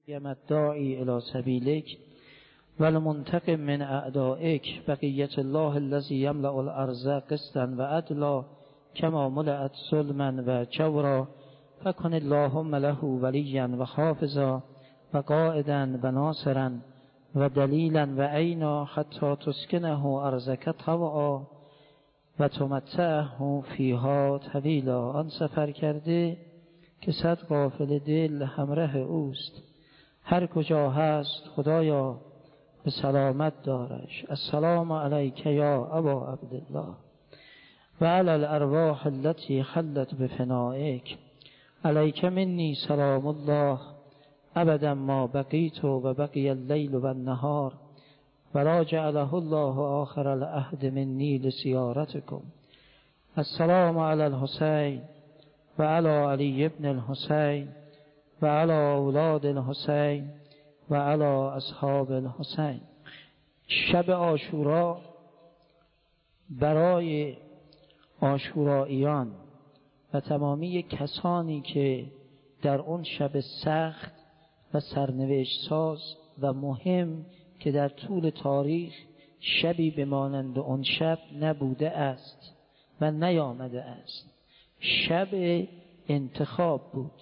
الداعی الی سبیلک والمنتقم من اعدائک بقیت الله الذی یملأ الارض قسطا و عدلا کما ملأت ظلما و جورا فکن اللهم له ولیا و حافظا و قائدا و ناصرا و دلیلا و عینا حتی تسکنه ارضک طوعا و تمتعه فیها طویلا. آن سفر کرده که صد قافله دل همراه اوست، هر کجا هست خدایا به سلامت دارش. السلام علیک یا ابا عبدالله و علی الارواح التي خلت بفنائک، علیک منی سلام الله ابدا ما بقیت و بقی اللیل و النهار ولا جعله الله آخر العهد منی لزیارتکم. السلام علی الحسین و علی علی ابن الحسین و علی اولاد الحسین و علی اصحاب الحسین. شب عاشورا برای عاشوراییان و تمامی کسانی که در اون شب سخت و سرنوشت ساز و مهم که در طول تاریخ شبی بمانند اون شب نبوده است و نیامده است، شب انتخاب بود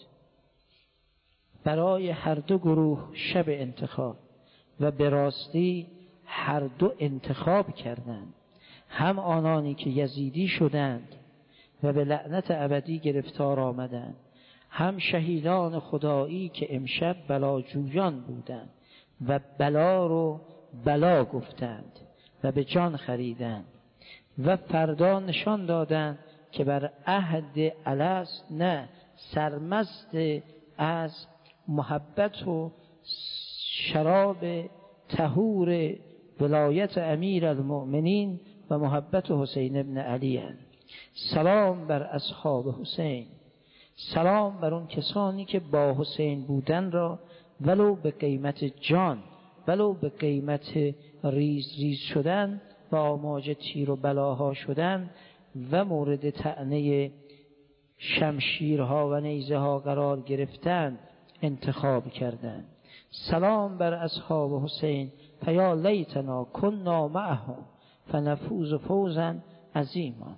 برای هر دو گروه، شب انتخاب، و به راستی هر دو انتخاب کردند، هم آنانی که یزیدی شدند و به لعنت ابدی گرفتار آمدند، هم شهیدان خدایی که امشب بلاجویان بودند و بلا رو بلا گفتند و به جان خریدند و فردا نشان دادند که بر عهد الست، نه سرمست از محبت و شراب طهور ولایت امیر المؤمنین و محبت حسین ابن علی هست. سلام بر اصحاب حسین، سلام بر اون کسانی که با حسین بودن را ولو به قیمت جان، ولو به قیمت ریز ریز شدن و آماج تیر و بلاها شدن و مورد طعنه شمشیرها و نیزه ها قرار گرفتن انتخاب کردند. سلام بر اصحاب حسین فیا لیتنا کننا معهم فنفوز فوزا عظیما.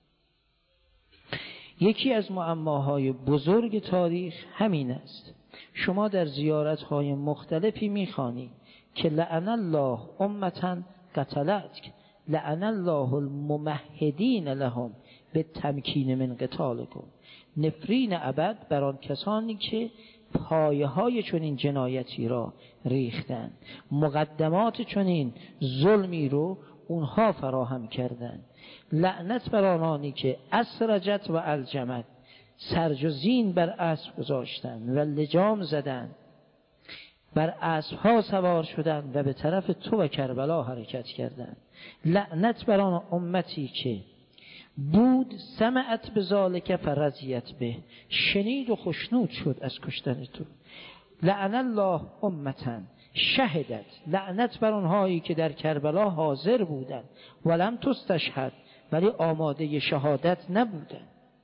یکی از معماهای بزرگ تاریخ همین است. شما در زیارت‌های مختلفی می‌خوانید که لعن الله امة قتلتک، لعن الله الممهدین لهم به تمکین من قتالکم. نفرین ابد بر آن کسانی که پایه‌های چنین جنایتی را ریختند، مقدمات چنین ظلمی رو اونها فراهم کردند. لعنت بر آنانی که اسرجت و الجمت، سرج و زین بر اسب گذاشتند و لجام زدند، بر اسب‌ها سوار شدند و به طرف تو و کربلا حرکت کردند. لعنت بر آن امتی که بود سمعت بذالک فرضیت به، شنید و خشنود شد از کشتن تو. لعن الله امتن شهدت، لعنت بر آنهایی که در کربلا حاضر بودند ولم تستشهد، ولی آماده شهادت نبودند.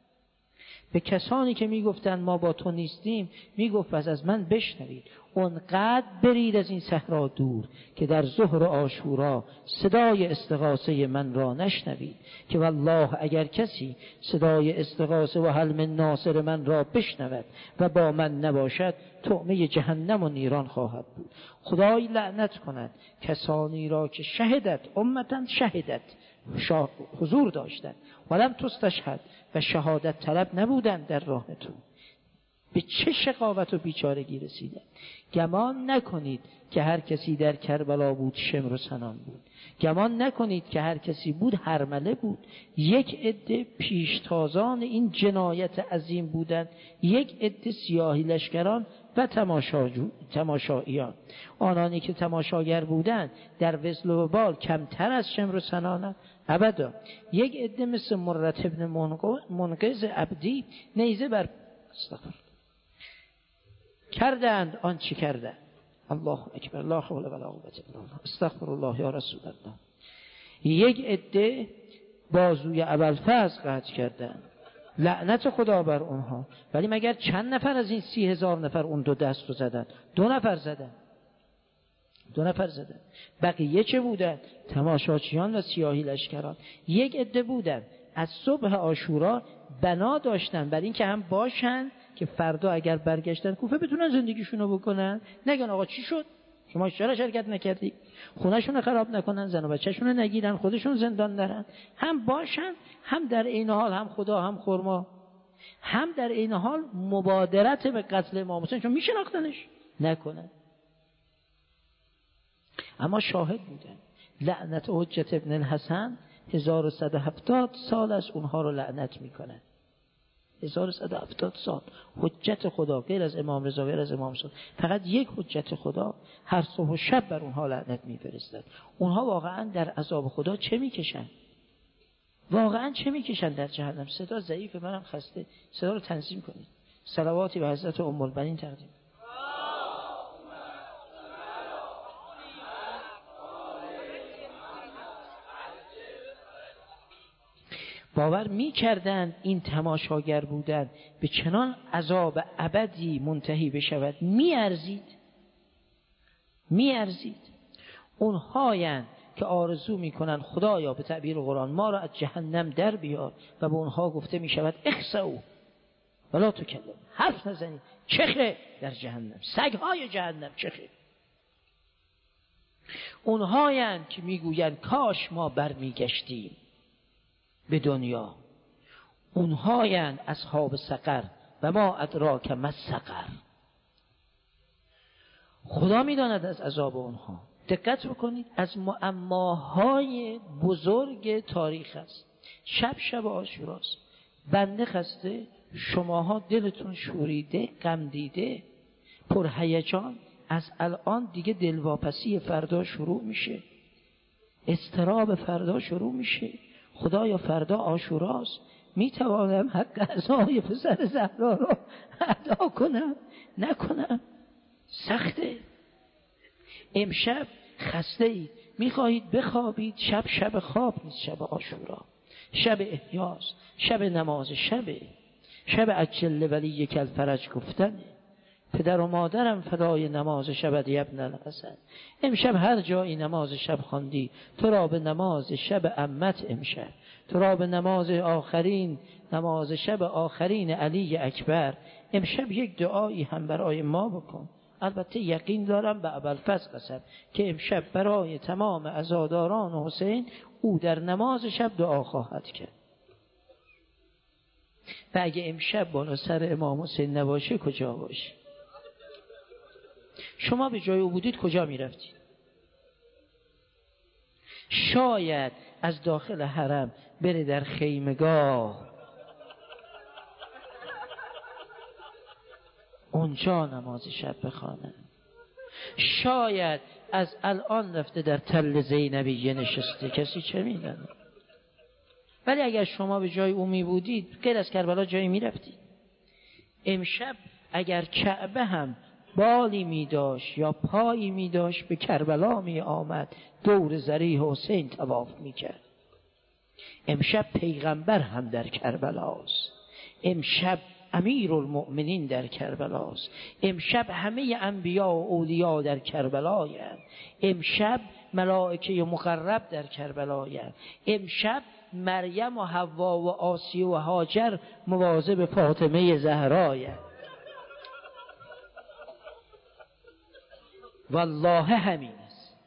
به کسانی که میگفتند ما با تو نیستیم میگفت پس از من بشنوید، اونقدر برید از این صحرا دور که در ظهر عاشورا صدای استغاثه من را نشنوید، که والله اگر کسی صدای استغاثه و هل من ناصر من را بشنود و با من نباشد طعمه جهنم و نیران خواهد بود. خدای لعنت کند کسانی را که شهدت امتن، شهدت حضور داشتند ولم تستشهد و شهادت طلب نبودند در راه تو. به چه شقاوت و بیچارگی رسیدند. گمان نکنید که هر کسی در کربلا بود شمر و سنان بود. گمان نکنید که هر کسی بود هرمله بود. یک عده پیشتازان این جنایت عظیم بودند، یک عده سیاهی لشکران و تماشاییان. آنانی که تماشاگر بودند در وزل و بال کمتر از شمر و سنانند؟ ابدا. یک عده مثل مرت ابن منقذ عبدی نیزه بر کردند آن چی کردند. الله اکبر، لا حول ولا قوة الا بالله، استغفر الله یا رسول الله. یک عده بازوی ابوالفضل قطع کردند، لعنت خدا بر اونها. ولی مگر چند نفر از این 30,000 نفر اون دو دست رو زدن؟ 2 نفر زدن. بقیه چه بودن؟ تماشاچیان و سیاهی لشکران. یک عده بودن از صبح عاشورا بنا داشتن بر این که هم باشن که فردا اگر برگشتن کوفه بتونن زندگیشونو بکنن، نگن آقا چی شد شما چرا شرکت نکردی، خونه‌شون رو خراب نکنن، زن و بچه‌شون رو نگیرن، خودشون زندان نرن، هم باشن، هم در این حال هم خدا هم خرما، هم در این حال مبادرت به قتل امام حسین چون میشناختنش نکنن. اما شاهد بودن. لعنت حجت ابن الحسن 1170 سال از اونها رو لعنت میکنن. 1170 سال حجت خدا غیر از امام رضا غیر از امام حسین، فقط یک حجت خدا هر صبح و شب بر اونها لعنت میفرستن. اونها واقعا در عذاب خدا چه میکشن؟ واقعا چه میکشن در جهنم؟ صدا ضعیفه، منم خسته. صدا رو تنظیم کنید. صلواتی به حضرت ام البنین تقدیم. باور می‌کردند این تماشاگر بودن به چنان عذاب ابدی منتهی بشود می‌ارزید. اونهایند که آرزو می‌کنند خدایا به تعبیر قرآن ما را از جهنم در بیار و به اونها گفته می‌شود اخسئوا ولا تکلم، حرف نزنید، چخه در جهنم، سگ‌های جهنم چخه. اونهایند که می‌گویند کاش ما برمیگشتیم به دنیا. اونهایند اصحاب سقر و ما ادراک ما سقر. خدا میداند از عذاب اونها. دقت بکنید، از معماهای بزرگ تاریخ است. شب عاشوراست. بنده خسته، شماها دلتون شوریده، غم دیده، پر هیجان. از الان دیگه دلواپسی فردا شروع میشه، اضطراب فردا شروع میشه. خدایا فردا عاشوراست، میتوانم حق عزای پسر زهرا را ادا کنم نکنم؟ سخته. امشب خسته اید، میخواهید بخوابید، شب خواب نیست، شب عاشورا، شب احیاس، شب نماز، شب عجل ولی کل فرج گفتنه. پدر و مادرم فدای نماز شبت ابن الحسن. امشب هر جایی نماز شب خواندی تو را به نماز شب عمت، امشب تو را به نماز آخرین، نماز شب آخرین علی اکبر. امشب یک دعایی هم برای ما بکن. البته یقین دارم به ابوالفضل قسم که امشب برای تمام عزاداران حسین او در نماز شب دعا خواهد کرد. و اگه امشب بالا سر امام حسین نباشه کجا باشه؟ شما به جای او بودید کجا می رفتید؟ شاید از داخل حرم بره در خیمگاه، اونجا نماز شب بخوانه. شاید از الان رفته در تل زینبیه نشسته، کسی چه میدونه؟ ولی اگر شما به جای او می بودید غیر از کربلا جایی می رفتید. امشب اگر کعبه هم بالی می داشت یا پایی می داشت به کربلا می آمد، دور ضریح حسین طواف می کرد. امشب پیغمبر هم در کربلاست، امشب امیرالمؤمنین در کربلاست، امشب همه انبیا و اولیا در کربلایند، امشب ملائکه مقرب در کربلایند، امشب مریم و حوا و آسیه و هاجر مواظب فاطمه زهرایند. والله همین است.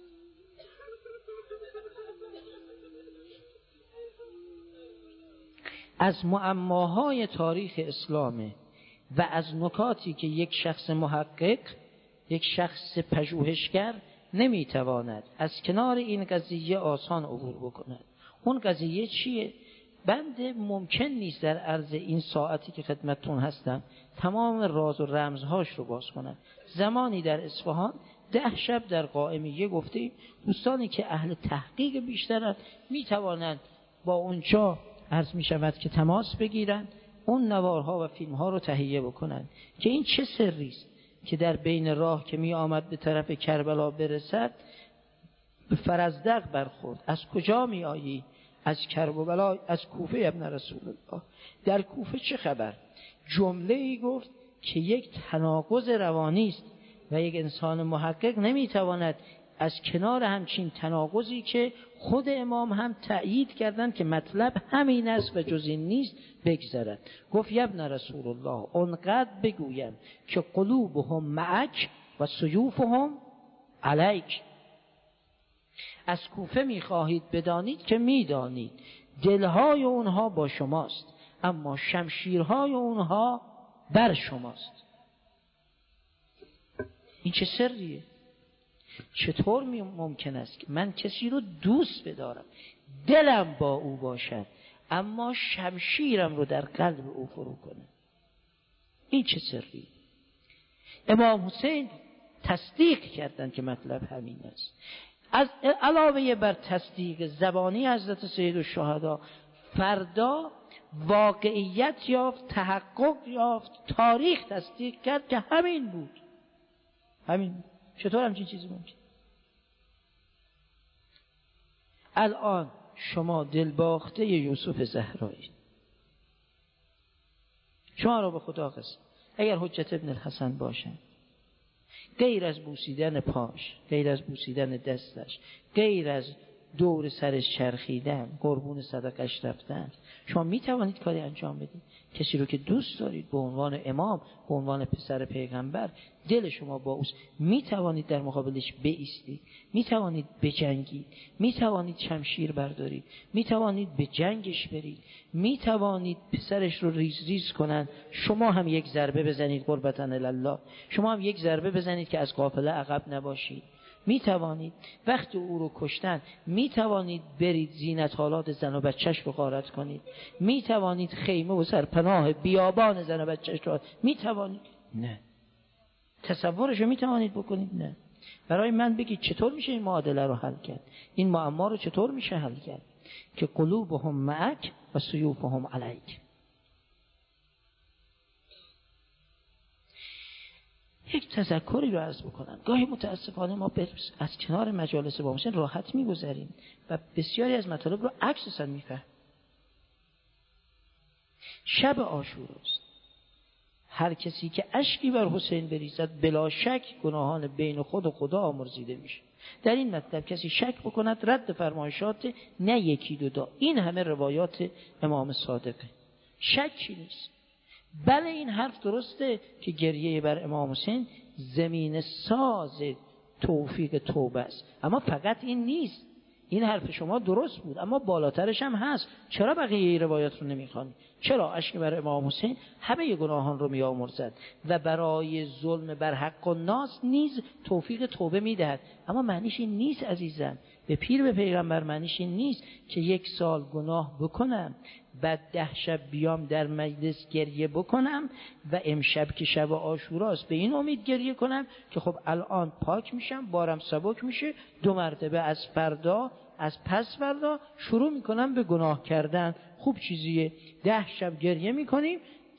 از معماهای تاریخ اسلامه و از نکاتی که یک شخص محقق، یک شخص پژوهشگر نمیتواند از کنار این قضیه آسان عبور بکند. اون قضیه چیه؟ بنده ممکن نیست در عرض این ساعتی که خدمتتون هستم تمام راز و رمزهاش رو باز کنم. زمانی در اصفهان 10 شب در قائمیه گفتیم دوستانی که اهل تحقیق بیشترند میتوانند با اونجا عرض میشود که تماس بگیرن، اون نوارها و فیلمها رو تهیه بکنن که این چه سری است که در بین راه که می آمد به طرف کربلا برسد به فرزدق برخورد. از کجا می آیی؟ از کرب و بلا از کوفه ابن رسول الله. در کوفه چه خبر؟ جمله ای گفت که یک تناقض روانی است و یک انسان محقق نمیتواند از کنار همچین تناقضی که خود امام هم تأیید کردند که مطلب همین است و جز این نیست بگذرد. گفت ابن رسول الله اونقدر بگویم که قلوبهم معک و سیوفهم علیک. از کوفه میخواهید بدانید که میدانید دلهای اونها با شماست اما شمشیرهای اونها بر شماست. این چه سریه؟ چطور ممکن است که من کسی رو دوست بدارم، دلم با او باشد، اما شمشیرم رو در قلب او فرو کنه؟ این چه سریه؟ امام حسین تصدیق کردند که مطلب همین است. از علاوه بر تصدیق زبانی حضرت سید الشهدا، فردا واقعیت یافت، تحقق یافت، تاریخ تصدیق کرد که همین بود. همین. چطور همچین چیزی ممکن؟ الان شما دلباخته یوسف زهرایی، شما را به خدا قسم اگر حجت ابن الحسن باشن، غیر از بوسیدن پاش، غیر از بوسیدن دستش، غیر از دور سرش چرخیدن، قربون صدقش رفتن، شما می توانید کاری انجام بدید؟ کسی رو که دوست دارید به عنوان امام، به عنوان پسر پیغمبر، دل شما با اوست، می توانید در مقابلش بایستید، می توانید بجنگید، می توانید شمشیر بردارید، می توانید به جنگش برید، می توانید پسرش رو ریز ریز کنن، شما هم یک ضربه بزنید قربتن الله، شما هم یک ضربه بزنید که از قافله عقب نباشید. می توانید وقتی او رو کشتن، می توانید برید زینت حالات زن و بچهش رو غارت کنید، می توانید خیمه و سرپناه بیابان زن و بچهش رو، می توانید؟ نه. تصورش رو می توانید بکنید؟ نه. برای من بگید چطور میشه این معادله رو حل کرد؟ این معما رو چطور میشه حل کرد؟ که قلوبهم معک و سیوفهم علیک. یک تذکری رو عرض بکنم. گاهی متاسفانه ما از کنار مجالس با حسین راحت میگذریم و بسیاری از مطالب رو عکساً میفهم. شب عاشوراست. هر کسی که اشکی بر حسین بریزد بلا شک گناهان بین خود و خدا آمرزیده میشه. در این مطلب کسی شک بکند رد فرمایشات نه یکی دو این همه روایات امام صادقه. شکی نیست. بله این حرف درسته که گریه بر امام حسین زمین ساز توفیق توبه است، اما فقط این نیست. این حرف شما درست بود اما بالاترش هم هست. چرا بقیه روایات رو نمیخوانی؟ چرا اشک بر امام حسین همه گناهان رو میامرزد و برای ظلم بر حق و ناس نیز توفیق توبه میدهد؟ اما معنیش این نیست عزیزم، به پیر به پیغمبر معنیش این نیست که 1 سال گناه بکنم بعد 10 شب بیام در مجلس گریه بکنم و امشب که شب عاشوراست به این امید گریه کنم که خب الان پاک میشم، بارم سبک میشه، 2 مرتبه از فردا، از پس فردا شروع میکنم به گناه کردن. خوب چیزیه. 10 شب گریه میکنیم،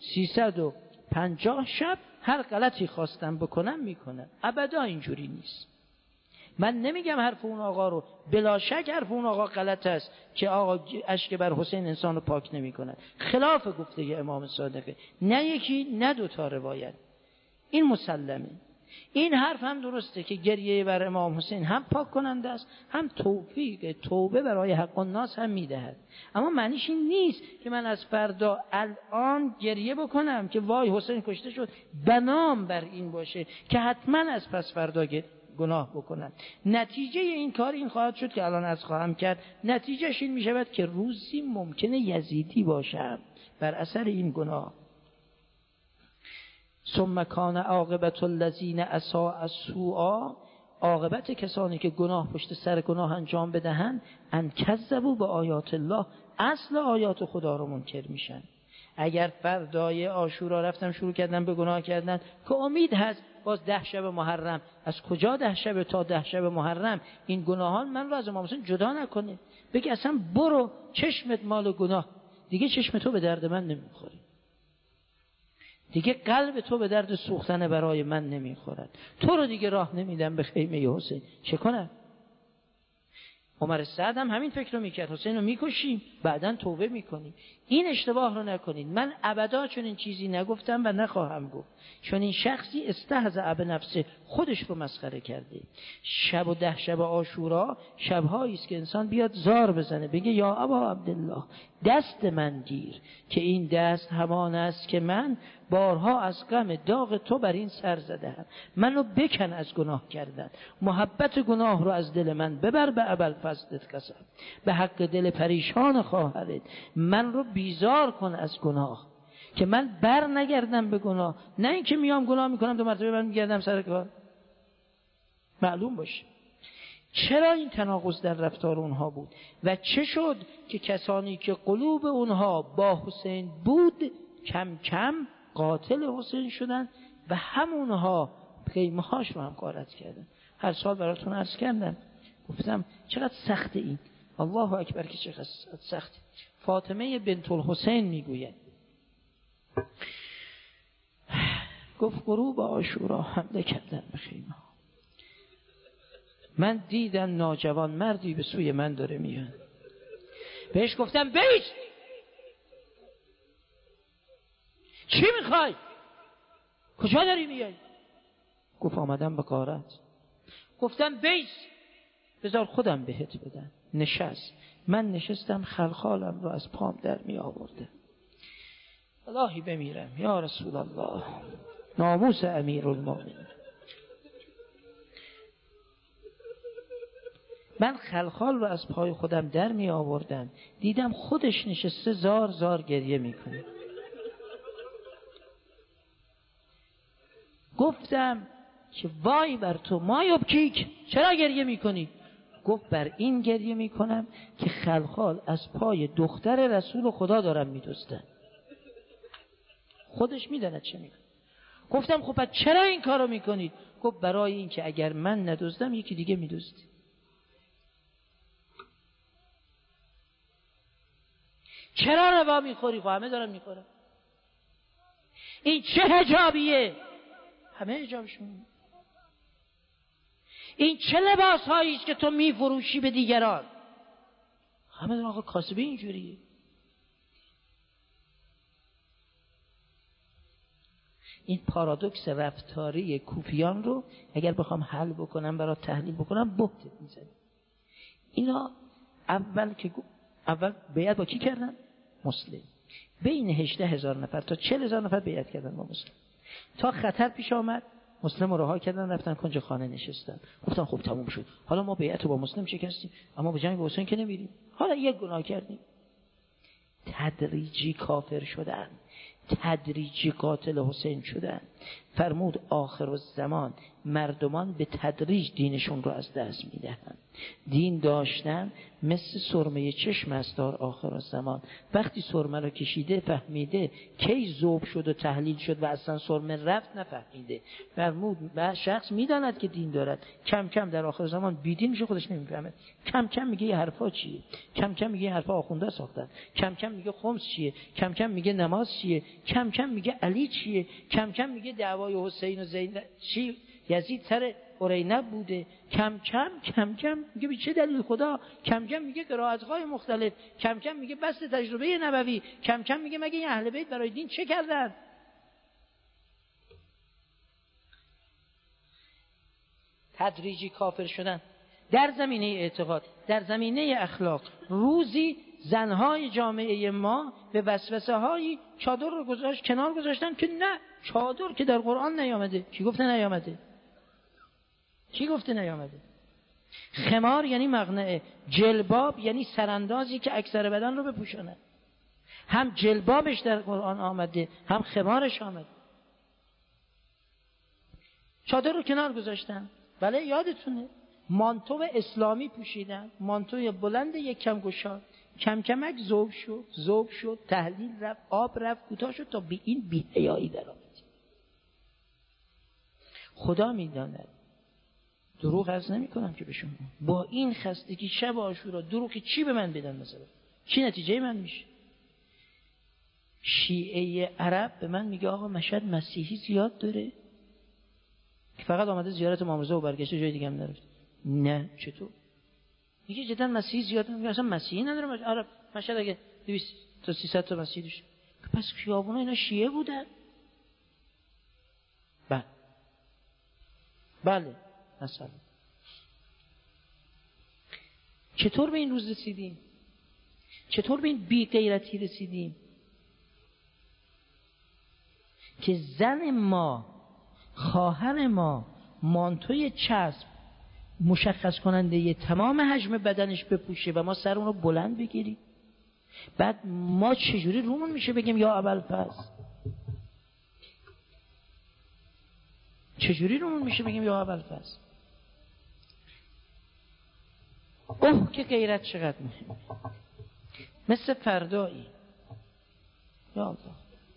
350 شب هر غلطی خواستم بکنم میکنم. ابدا اینجوری نیست. من نمیگم حرف اون آقا رو، بلا شک حرف اون آقا غلط است که آقا اشک بر حسین انسان رو پاک نمی کند. خلاف گفته امام صادقه. نه یکی نه 2 تا روایت. این مسلمه. این حرف هم درسته که گریه بر امام حسین هم پاک کننده است، هم توفیق توبه برای حق الناس هم میدهد. اما معنیش این نیست که من از فردا الان گریه بکنم که وای حسین کشته شد، بنام بر این باشه که حتما از پس فردا گناه بکنم. نتیجه این کار این خواهد شد که الان از خواهم کرد، نتیجهش این می شود که روزی ممکنه یزیدی باشم بر اثر این گناه. ثم کان عاقبت الذین اساء السوء، عاقبت کسانی که گناه پشت سر گناه انجام بدهند، ان کذبوا به آیات الله، اصل آیات خدا رو منکر میشن. اگر فردای عاشورا رفتم شروع کردم به گناه کردن که امید هست باز 10 شب محرم، از کجا 10 شب تا 10 شب محرم؟ این گناهان من رو از امام حسین جدا نکنه. بگی اصلا برو چشمت مال گناه، دیگه چشم تو به درد من نمیخوره، دیگه قلب تو به درد سوختن برای من نمیخورد، تو رو دیگه راه نمیدم به خیمه حسین. چه کنم؟ عمر سعد هم همین فکر رو میکرد، حسین رو میکشیم بعداً توبه میکنیم. این اشتباه رو نکنید. من ابدا چون این چیزی نگفتم و نخواهم گفت، چون این شخصی استهزأ بنفسه، خودش رو مسخره کرده. شب و 10 شب عاشورا شب‌هایی است که انسان بیاد زار بزنه بگه یا ابا عبدالله دست من گیر، که این دست همان است که من بارها از غم داغ تو بر این سر زدم. منو بکن از گناه کردن، محبت گناه رو از دل من ببر به ابوالفضلت قسم. به حق دل پریشان خواهرت من رو بیزار کن از گناه، که من بر نگردم به گناه. نه اینکه میام گناه میکنم 2 مرتبه من میگردم سر کار. معلوم باشه چرا این تناقض در رفتار اونها بود و چه شد که کسانی که قلوب اونها با حسین بود کم کم قاتل حسین شدن و همونها خیمه‌هاش رو هم غارت کردن. هر سال براتون عرض کردم، گفتم چقدر سخته این، الله اکبر که چقدر سخته. فاطمه بنت الحسین میگوید، گفت غروب عاشورا حمله کردن به خیمه. من دیدم ناجوان مردی به سوی من داره میاد. بهش گفتم بیست، چی میخوای؟ کجا داری میای؟ گفت آمدم به غارت. گفتم بیست، بذار خودم بهت بدم. نشست. من نشستم، خلخالم رو از پام در می آورده. الهی بمیرم یا رسول الله، ناموس امیرالمومنین. من خلخال رو از پای خودم در می آوردم، دیدم خودش نشسته زار زار گریه میکنه. گفتم که وای بر تو مایوبکیک، چرا گریه میکنی؟ گفت بر این گریه میکنم که خلخال از پای دختر رسول خدا دارم میدزدن. خودش میداند چه میکنه. گفتم خب پس چرا این کارو میکنید؟ گفت برای این که اگر من ندزدم یکی دیگه میدزدی. چرا ربا میخوری؟ خب همه دارن میخورن. این چه حجابیه؟ همه حجابشون. این چه لباس هایی است که تو میفروشی به دیگران؟ همه دارن. آقا کاسبه اینجوریه. این پارادوکس رفتاری کوفیان رو اگر بخوام حل بکنم، برای تحلیل بکنم، بهت میزنم. اینا اول بیعت با کی کردن؟ مسلم. بین 18,000 نفر تا 40,000 نفر بیعت کردن با مسلم. تا خطر پیش آمد مسلم رو رها کردن، رفتن کنج خانه نشستن. گفتن خب تموم شد، حالا ما بیعت رو با مسلم شکستیم، اما به جنگ حسین که نمیریم، حالا یک گناه کردیم. تدریجی کافر شدن، تدریجی قاتل حسین شدن. فرمود آخر الزمان مردمان به تدریج دینشون رو از دست میدهند. دین داشتن مثل سرمه چشم است در آخر الزمان. وقتی سرمه رو کشیده فهمیده کی ذوب شد و تحلیل شد و اصلا سرمه رفت نفهمیده. فرمود و شخص میداند که دین دارد، کم کم در آخر زمان بیدین میشه، خودش نمیفهمه. کم کم میگه یه حرفا چیه، کم کم میگه حرفا آخونده ساختن، کم کم میگه خمس چیه، کم کم میگه نماز چیه، کم کم میگه علی چیه، کم کم میگه دعوای حسین و زینب چی، یزید سر قرینب بوده. کم کم میگه به چه دلیل خدا، کم کم میگه قرائت‌های مختلف، کم کم میگه بس تجربه نبوی، کم کم میگه مگه این اهل بیت برای دین چه کردن. تدریجی کافر شدن در زمینه اعتقاد، در زمینه اخلاق. روزی زنهای جامعه ما به وسوسه‌های چادر رو کنار گذاشتن که نه، چادر که در قرآن نیامده. کی گفته نیامده؟ کی گفته نیامده؟ خمار یعنی مقنعه، جلباب یعنی سراندازی که اکثر بدن رو بپوشاند. هم جلبابش در قرآن آمده، هم خمارش آمده. چادر رو کنار گذاشتن. بله یادتونه مانتو اسلامی پوشیدن، مانتوی بلند یک کم گشاد، کم کمک ذوب شد، تحلیل رفت، آب رفت، کوتاه شد تا به این بی‌حیایی در آمد. خدا میداند، دروغ عرض نمی کنم که به شما، با این خستگی شب عاشورا دروغی چی به من بدن مثلا؟ چی نتیجه من میشه؟ شیعه عرب به من میگه آقا مشهد مسیحی زیاد داره که فقط آمده زیارت امام رضا و برگشته، جای دیگه هم نرفت. نه چطور؟ میگه جدا مسیحی زیاد، میگه اصلا مسیحی نداره. آره مشهد اگه 200 تا 300 تا مسیحی داشت، پس خیابونا اینا شیعه بودن. بله مثلا چطور به این روز رسیدیم؟ چطور به این بی غیرتی رسیدیم که زن ما، خواهر ما، مانتوی چسب مشخص کننده ی تمام حجم بدنش بپوشه و ما سر اون رو بلند بگیریم؟ بعد ما چجوری رومون میشه بگیم یا ابوالفضل؟ چجوری رومون میشه بگیم یا ابوالفضل؟ اوه که غیرت چقدر مهمه. مثل فردایی. یا الله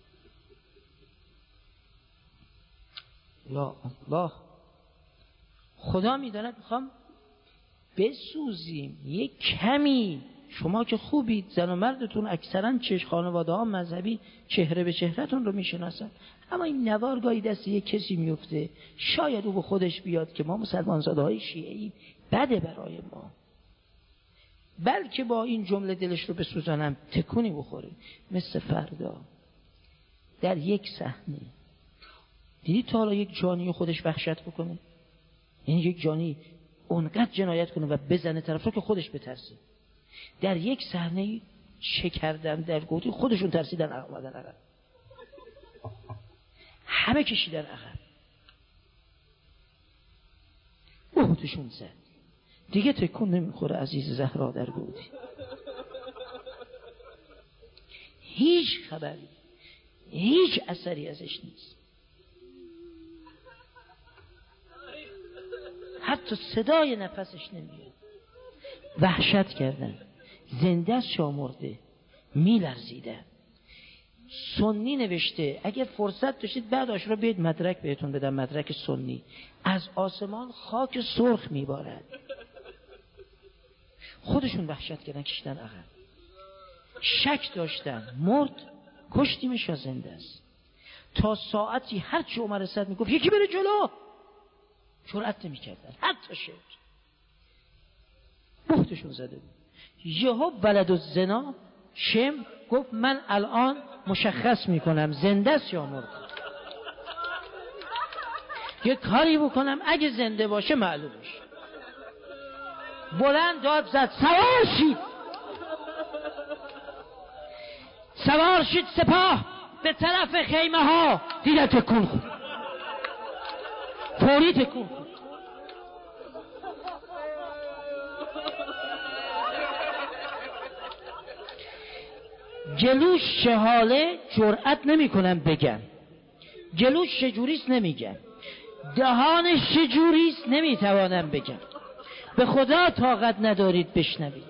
یا الله، خدا میداند میخوام بسوزیم یک کمی. شما که خوبید، زن و مردتون اکثرا خانواده ها مذهبی چهره به چهرهتون رو میشناسن، اما این نوارگاهی دست یک کسی میفته، شاید او به خودش بیاد که ما مسلمانزاده های شیعی بده برای ما، بلکه با این جمله دلش رو بسوزانم تکونی بخوره. مثل فردا در یک صحنه دیدی تا حالا یک جانی خودش وحشت بکنه؟ یعنی یک جانی اونقدر جنایت کنه و بزنه طرف رو که خودش بترسه. در یک صحنه چه کردن در گوتی خودشون ترسیدن، اومدن عقب، همه کشیدن عقب، بهتشون زد، دیگه تکون نمیخوره عزیز زهرا در گوتی، هیچ خبری، هیچ اثری ازش نیست، حتی صدای نفسش نمیاد. وحشت کردن، زنده از شاه مرده، میلرزیدن. سنی نوشته اگه فرصت داشتید بعد عاشورا بیاید مدرک بهتون بدم، مدرک سنی، از آسمان خاک سرخ میبارد. خودشون وحشت کردن، کشتن عقب، شک داشتن مرد، کشتیمش یا زنده است. تا ساعتی هر چی عمر صد میگفت یکی بره جلو، جرأت نمیکردن، حتی شعر بهتشون زده بود. یهو ولد الزنا شم گفت من الان مشخص میکنم زنده است یا مرده، یه کاری بکنم اگه زنده باشه معلوم میشه. بلند داد زد سوار شید، سوار شید سپاه به طرف خیمه ها. دیده تکون خود، فوری تکون خود. جلوش شهاله جرأت نمی کنم بگم، جلوش شجوریست نمیگم، دهانش شجوریست نمیتوانم بگم، به خدا طاقت ندارید بشنوید.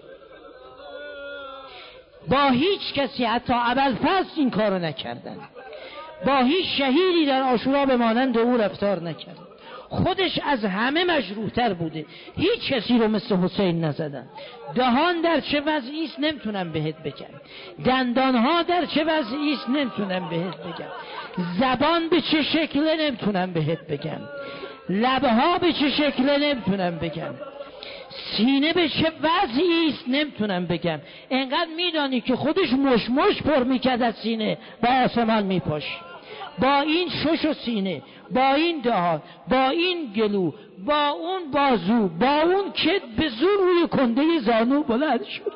با هیچ کسی حتی ابوالفضل این کارو نکردن، با هیچ شهیدی در عاشورا به مانند او رفتار نکردن. خودش از همه مجروح‌تر بوده، هیچ کسی رو مثل حسین نزدن. دهان در چه وضعی است نمیتونم بهت بگم، دندانها در چه وضعی است نمیتونم بهت بگم، زبان به چه شکله نمیتونم بهت بگم، لبها به چه شکله نمیتونم بگم، سینه به چه وضعی است نمیتونم بگم. انقدر میدانی که خودش مشمش پر میکرد از سینه با آسمان میپاش، با این شش و سینه، با این دهان، با این گلو، با اون بازو، با اون کت، به زور روی کنده زانو بلند شد،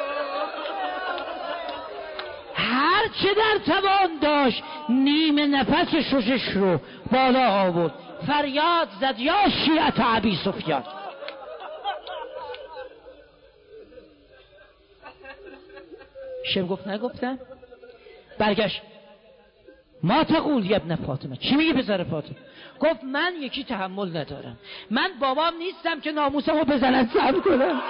هر چه در توان داشت نیمه نفس ششش رو بالا آورد، فریاد زد یا شیعت ابی سفیان. شم گفت نگفتم، برگشت ما تقول یا ابن فاطمه، چی میگی پسر فاطمه؟ گفت من یکی تحمل ندارم، من بابام نیستم که ناموسمو بزنن سر کنم،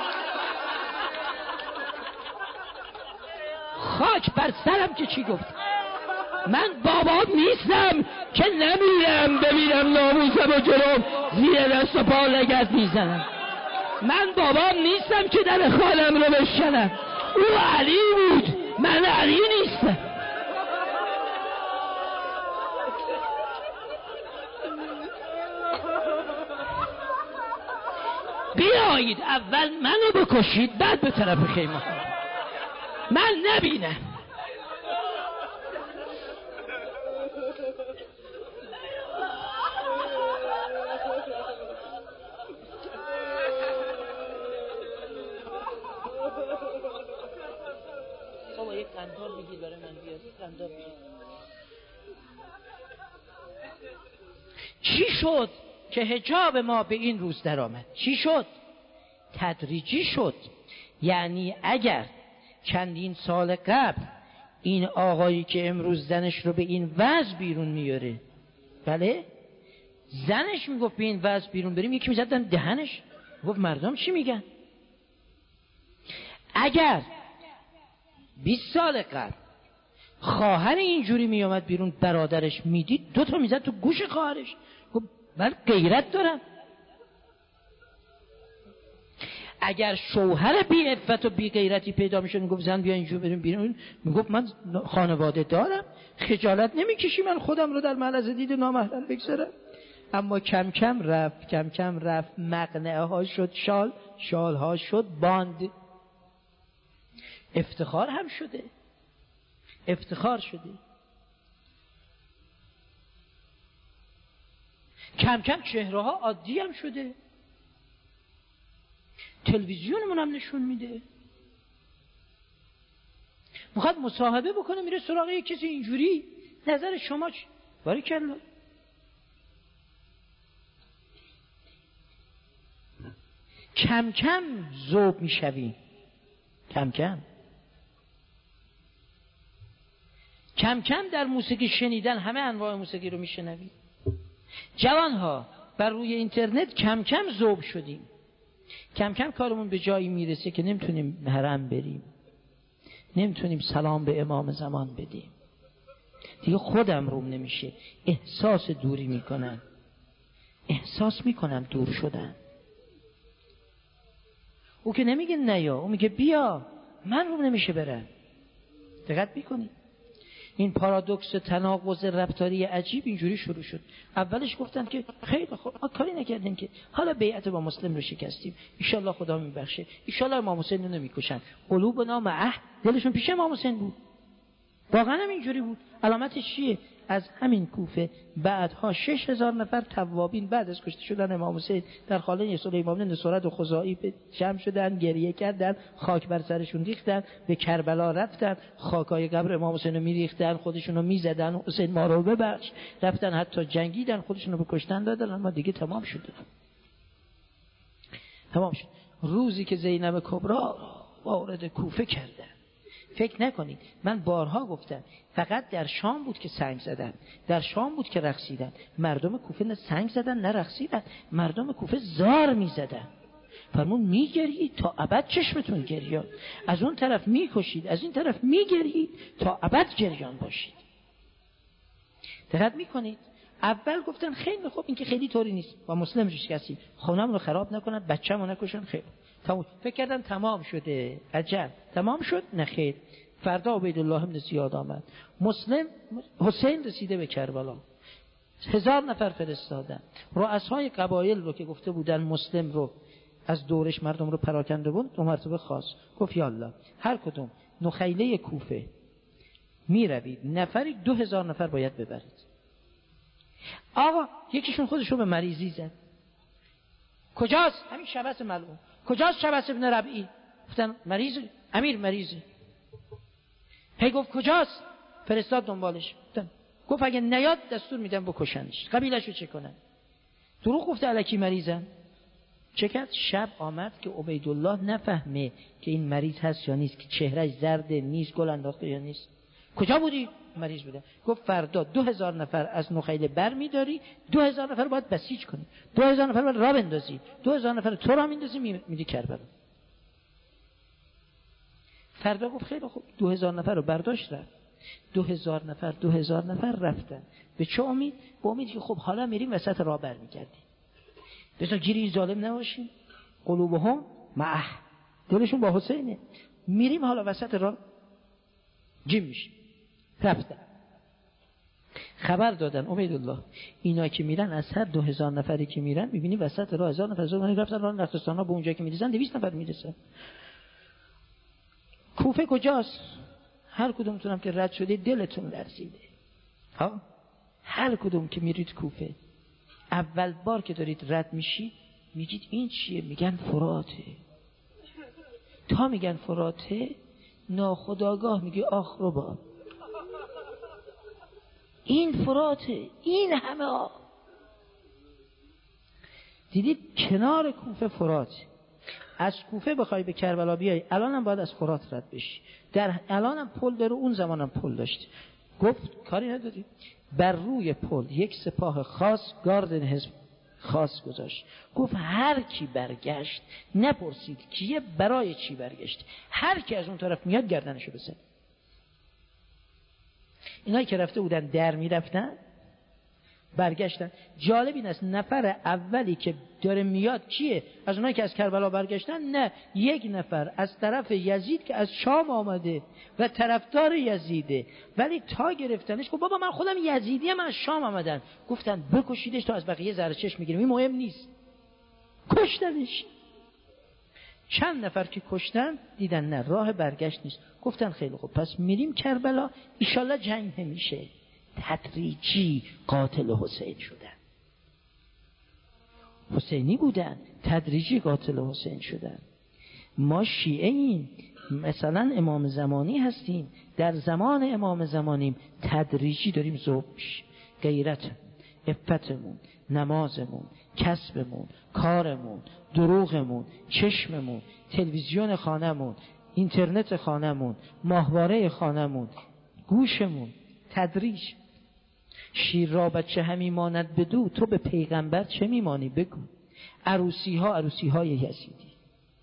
خاک بر سرم که چی گفت، من بابام نیستم که نمیرم ببینم ناموسمو جلوم زیر دست و پا لگد میزنم، من بابام نیستم که در خانم رو بشکنم، او علی بود من علی نیستم. بیایید اول منو بکشید بعد به طرف خیمه من نبینم. بابا یک قندار بگیر برای من بیاد، قندار بگیر. چی شد که حجاب ما به این روز در آمد؟ چی شد؟ تدریجی شد. یعنی اگر چندین سال قبل این آقایی که امروز زنش رو به این وضع بیرون میاره، بله زنش میگفت به این وضع بیرون بریم، یکی میزدن دهنش، گفت مردم چی میگن؟ اگر 20 سال قبل خواهر اینجوری میامد بیرون، برادرش میدید 2 تا میزد تو گوش خواهرش، گفت من غیرت دارم. اگر شوهر بی عفت و بی غیرتی پیدا میشد میگفت زن بیا اینجور بریم بیرون، میگفت من خانواده دارم، خجالت نمیکشی من خودم رو در معرض دید نامحرم بگذارم. اما کم کم رفت مقنعه ها شد شال ها شد باند، افتخار هم شده، افتخار شده. کم کم چهره ها عادی هم شده، تلویزیونمون هم نشون میده. میخواد مصاحبه بکنه میره سراغ یک کسی اینجوری، نظر شما چی؟ باریکلا. کم کم ذوب میشویم، کم کم در موسیقی شنیدن همه انواع موسیقی رو میشنویم. جوانها بر روی اینترنت کم کم ذوب شدیم، کم کم کارمون به جایی میرسه که نمیتونیم حرم بریم، نمیتونیم سلام به امام زمان بدیم، دیگه خودم روم نمیشه، احساس دوری میکنم، احساس میکنم دور شدن. او که نمیگه نیا، او میگه بیا، من روم نمیشه برم. دقت میکنی؟ این پارادوکس تناقض رفتاری عجیب اینجوری شروع شد. اولش گفتن که خیلی خوب ما کاری نکردیم که، حالا بیعت با مسلم رو شکستیم، ان الله خدا میبخشه، ان امام حسین رو نمیکشن، قلوبنا معه، دلشون پیش امام حسین بود. واقعا هم اینجوری بود. علامتش چیه؟ از همین کوفه بعدها 6000 نفر توابین بعد از کشته شدن امام حسین در خانه سلیمان بن نصرت و خزاعی جمع شدن، گریه کردن، خاک بر سرشون ریختن، به کربلا رفتن، خاکای قبر امام حسین رو میریختن، خودشون رو میزدن، حسین ما رو ببخش، رفتن حتی جنگیدن، خودشون رو به کشتن دادن. اما دیگه تمام شد. روزی که زینب کبری وارد کوفه کردن، فکر نکنید، من بارها گفتم فقط در شام بود که سنگ زدن، در شام بود که رقصیدن. مردم کوفه نه سنگ زدن نه رقصیدن، مردم کوفه زار میزدن. فرمون میگرید تا ابد چشمتون گریان، از اون طرف میکشید از این طرف میگرید تا ابد گریان باشید. دقت میکنید؟ اول گفتن خیلی خوب، این که خیلی طوری نیست، با مسلم شکستیم، خونم رو خراب نکنن، بچه‌مو نکشن. خیلی تمام. فکر کردن تمام شده، عجب تمام شد؟ نه خیر. فردا عبیدالله بن زیاد آمد، مسلم حسین رسیده به کربلا، 1000 نفر فرستادن، رؤسای قبایل رو که گفته بودن مسلم رو از دورش مردم رو پراکنده بود 2 مرتبه خواست، گفت یا الله هر کدوم نخیله کوفه میروید نفری 2000 نفر باید ببرید. آقا یکیشون خودشو به مریضی زد. کجاست؟ همین شبس ملعون. کجاست شبس ابن ربعی؟ گفتن مریض، امیر مریضه. هی گفت کجاست؟ فرستاد دنبالش. گفت اگه نیاد دستور میدم بکشنش. قبیله‌شو چه کنن؟ دروغ گفته الکی مریضن. چه کرد؟ شب آمد که عبیدالله نفهمه که این مریض هست یا نیست، که چهرهش زرده نیست، گل انداخته یا نیست. کجا بودی؟ مریض بوده. گفت فردا 2000 نفر از نخیله بر میداری، 2000 نفر باید بسیج کنی، 2000 نفر باید راه بندازی، 2000 نفر تو راه میندازی میدی کربلا. فردا گفت خیلی خوب، 2000 نفر رو برداشت رفت. 2000 نفر رفتن. به چه امید؟ به امید که خب حالا میریم وسط راه برمیگردیم، بذار گیری ظالم نباشیم، قلوبهم معه، دلشون با حسینه، میریم حالا وسط راه جیم میشیم. رفتن. خبر دادن عبیدالله اینا که میرن از هر 2000 نفری که میرن میبینی وسط راه 1000 نفر رفتن راه نخستانا به اونجا که میرسن 200 نفر میرسن. کوفه کجاست؟ هر کدومتونم که رد شده دلتون لرزیده. ها هر کدوم که میرید کوفه اول بار که دارید رد میشید میگید این چیه؟ میگن فراته. تا میگن فراته ناخودآگاه میگی آخ ربا این فراته، این همه آب. دیدید کنار کوفه فراته. از کوفه بخوای به کربلا بیای الانم باید از فرات رد بشی. در الانم پل داره، اون زمانم پل داشت. گفت کاری نداری. بر روی پل یک سپاه خاص گارد حزب خاص گذاشت. گفت هر کی برگشت نپرسید کیه برای چی برگشت، هر کی از اون طرف میاد گردنشو بزن. اینایی که رفته بودن در میرفتن برگشتن. جالب این است نفر اولی که داره میاد کیه؟ از اونایی که از کربلا برگشتن؟ نه، یک نفر از طرف یزید که از شام آمده و طرفدار یزیده، ولی تا گرفتنش گفت بابا من خودم یزیدیم، من از شام آمدن. گفتن بکشیدش تا از بقیه ذره چشم میگیریم، این مهم نیست. کشتنش. چند نفر که کشتن دیدن نه راه برگشت نیست، گفتن خیلی خوب پس میریم کربلا، ایشالله جنگ نمیشه. تدریجی قاتل حسین شدن. حسینی بودن، تدریجی قاتل حسین شدن. ما شیعه ایم، مثلا امام زمانی هستیم، در زمان امام زمانیم، تدریجی داریم ذوب میشیم. غیرتمون، عفتمون، نمازمون، کسبمون، کارمون، دروغمون، چشممون، تلویزیون خانمون، اینترنت خانمون، ماهواره خانمون، گوشمون، تدریج. شیر را بچه همی ماند بدو، تو به پیغمبر چه میمانی بگو. عروسی ها عروسی های یزیدی.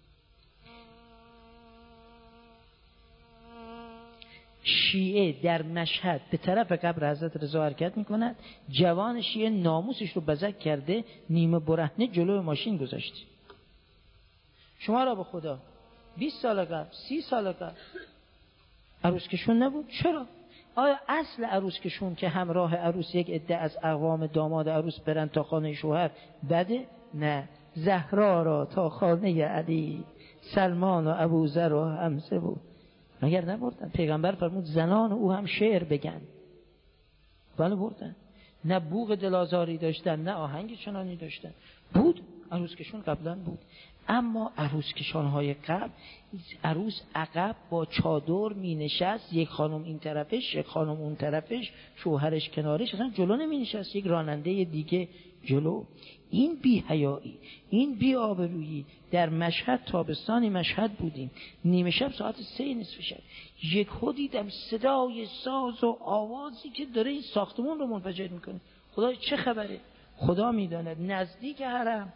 شیعه در مشهد به طرف قبر حضرت رضا حرکت میکند، جوان شیعه ناموسش رو بزک کرده، نیمه برهنه جلوی ماشین گذاشته. شما را به خدا 20 سال قبل 30 سال قبل عروس کشون نبود؟ چرا؟ آیا اصل عروس کشون که همراه عروس یک عده از اقوام داماد عروس برن تا خانه شوهر بده؟ نه. زهرا را تا خانه علی، سلمان و ابوذر و حمزه بود مگر نبردن؟ پیغمبر فرمود زنان او هم شعر بگن. بله بردن. نه بوق دلازاری داشتن، نه آهنگ چنانی داشتن. بود عروس کشون قبلا بود. اما عروس کشانهای قبل، عروس عقب با چادر می نشست، یک خانم این طرفش یک خانم اون طرفش، شوهرش کنارش، اصلا جلو نمی نشست، یک راننده دیگه جلو. این بی حیایی، این بی آبرویی. در مشهد، تابستانی مشهد بودیم، نیمه شب ساعت 3 نصف شب، یکو دیدم صدای ساز و آوازی که داره این ساختمون رو منفجر میکنه. خدا چه خبره؟ خدا میداند. نزدیک حرم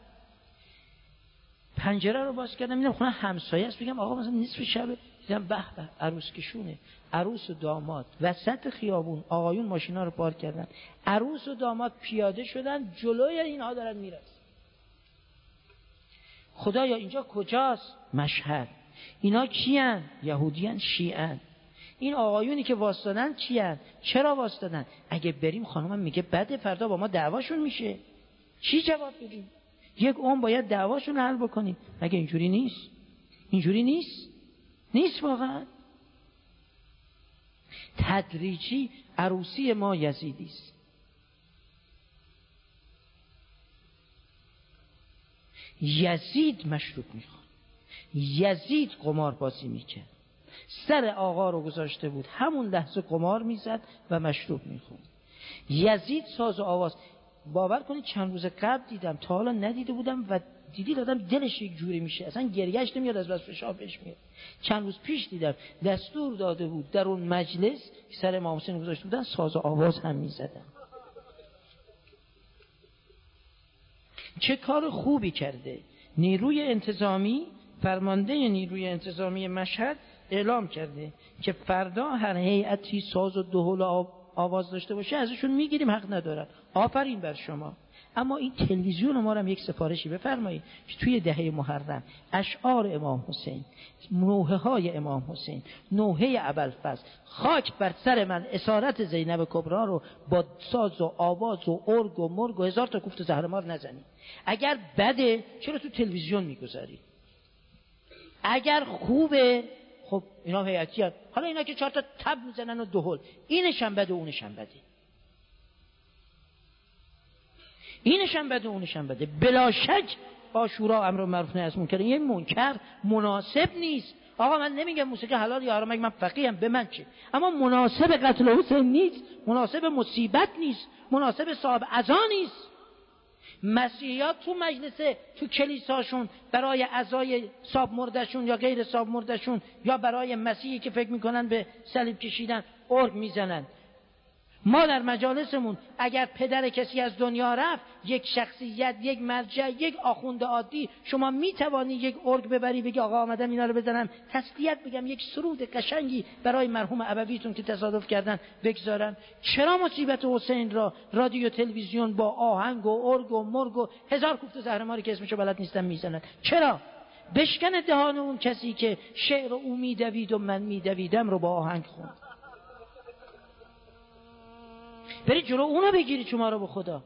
پنجره رو باز کردم، میدم خونه همسایه است، بگم آقا مثلا نصف شب، دیدم به به عروس کشونه. عروس و داماد وسط خیابون، آقایون ماشینا رو پارک کردن، عروس و داماد پیاده شدن جلوی اینها دارن میرن. خدایا اینجا کجاست؟ مشهد. اینا کیان؟ یهودیان، شیعن. این آقایونی که واسطادن کیان؟ چرا واسطادن؟ اگه بریم خانمم میگه بده، فردا با ما دعواشون میشه. چی جواب بدیم؟ یک عمر باید دعواشون حل بکنیم. مگه اینجوری نیست؟ اینجوری نیست واقعا. تدریجی عروسی ما یزیدی است. یزید مشروب میخورد، یزید قمار بازی میکرد، سر آقا رو گذاشته بود، همون لحظه قمار میزد و مشروب میخورد. یزید ساز و آواز. باور کنید چند روز قبل دیدم، تا حالا ندیده بودم و دیدی آدم دلش یک جوری میشه، اصلا گریهش نمیاد، از بس فشار بهش میاد. چند روز پیش دیدم دستور داده بود در اون مجلس سر امام حسین گذاشته بودن، ساز و آواز هم میزدن. چه کار خوبی کرده نیروی انتظامی، فرمانده نیروی انتظامی مشهد اعلام کرده که فردا هر هیئتی ساز و دهل و آواز داشته باشه ازشون میگیریم، حق ندارن. آفرین بر شما. اما این تلویزیون ما رو هم یک سفارشی بفرمایید که توی دهه محرم اشعار امام حسین، نوحه های امام حسین، نوحه ابوالفضل، خاک بر سر من، اسارت زینب کبرا رو با ساز و آواز و ارگ و مرگ و هزار تا کوفت و زهرمار نزنید. اگر بده چرا تو تلویزیون میگذاری؟ اگر خوبه خب اینا هیئتی هست. حالا اینا که 4 تا تب میزنن و دهل، اینش هم بده اونش هم بده، اینش هم بده اونش هم بده. بلا شک عاشورا امر معروف نهی از منکر، این منکر مناسب نیست. آقا من نمیگم موسیقی حلال یا حرام، من فقیهم، به من چه، اما مناسب قتل حسین نیست، مناسب مصیبت نیست، مناسب صاحب عزا نیست. مسیحیات تو مجلس تو کلیساشون برای عزای صاحب مردشون یا غیر صاحب مردشون یا برای مسیحی که فکر میکنن به صلیب کشیدن ارگ میزنن. ما در مجالسمون اگر پدر کسی از دنیا رفت، یک شخصیت، یک مرجع، یک آخوند عادی، شما میتوانی یک ارگ ببری بگی آقا آمدم اینا رو بزنم تسلیت بگم، یک سرود قشنگی برای مرحوم ابویتون که تصادف کردن بگذارن. چرا مصیبت حسین را رادیو تلویزیون با آهنگ و ارگ و مرگ و هزار کوفت زهرماری که اسمشو بلد نیستن میزنن؟ چرا؟ بشکن دهان اون کسی که شعر او میدوید و من میدویدم رو با آهنگ خوند. بری جلو اونو بگیری شما رو به خدا.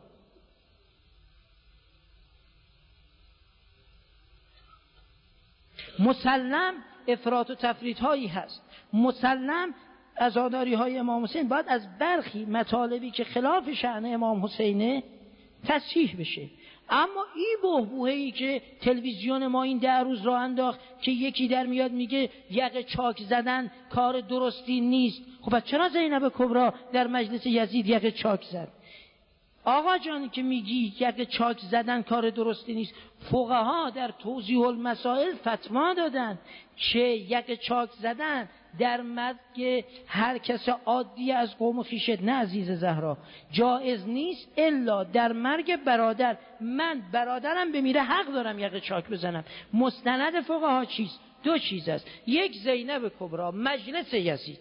مسلم افراط و تفریط هایی هست، مسلم عزاداری های امام حسین باید از برخی مطالبی که خلاف شأن امام حسینه تصحیح بشه. اما این بحبوحه‌ای که تلویزیون ما این 10 روز راه انداخت که یکی در میاد میگه یقه چاک زدن کار درستی نیست، خب چرا زینب کبرا در مجلس یزید یقه چاک زد؟ آقا جانی که میگی یقه چاک زدن کار درستی نیست، فقها در توضیح المسائل فتوا دادن که یقه چاک زدن در مرگ هر کس عادی از قوم خویشت، نه عزیز زهرا، جایز نیست الا در مرگ برادر. من برادرم بمیره حق دارم یقه چاک بزنم. مستند فقها چیست؟ 2 چیز است. یک زینب کبرا مجلس یزید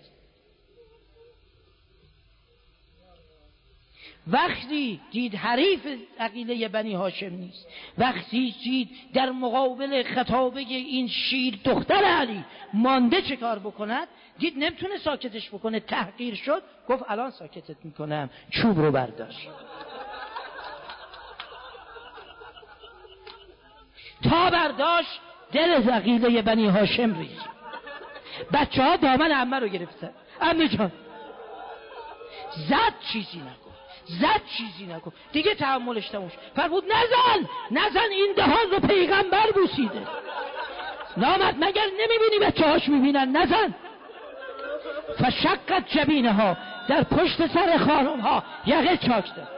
وقتی دید حریف عقیله بنی هاشم نیست، وقتی دید در مقابل خطابه این شیر دختر علی مانده چه کار بکند، دید نمیتونه ساکتش بکنه، تحقیر شد، گفت الان ساکتت میکنم، چوب رو برداشت. تا برداشت دل عقیله بنی هاشم ریخت. بچه ها دامن عمه رو گرفتن، عمه جان زد چیزی نکن دیگه، تحملش تموم شد. فرمود نزن این دهان رو پیغمبر بوسیده. نامرد مگر نمیبینی بچه هاش میبینن؟ نزن. فشقت جبینه ها، در پشت سر خانم ها یقه چاک زد.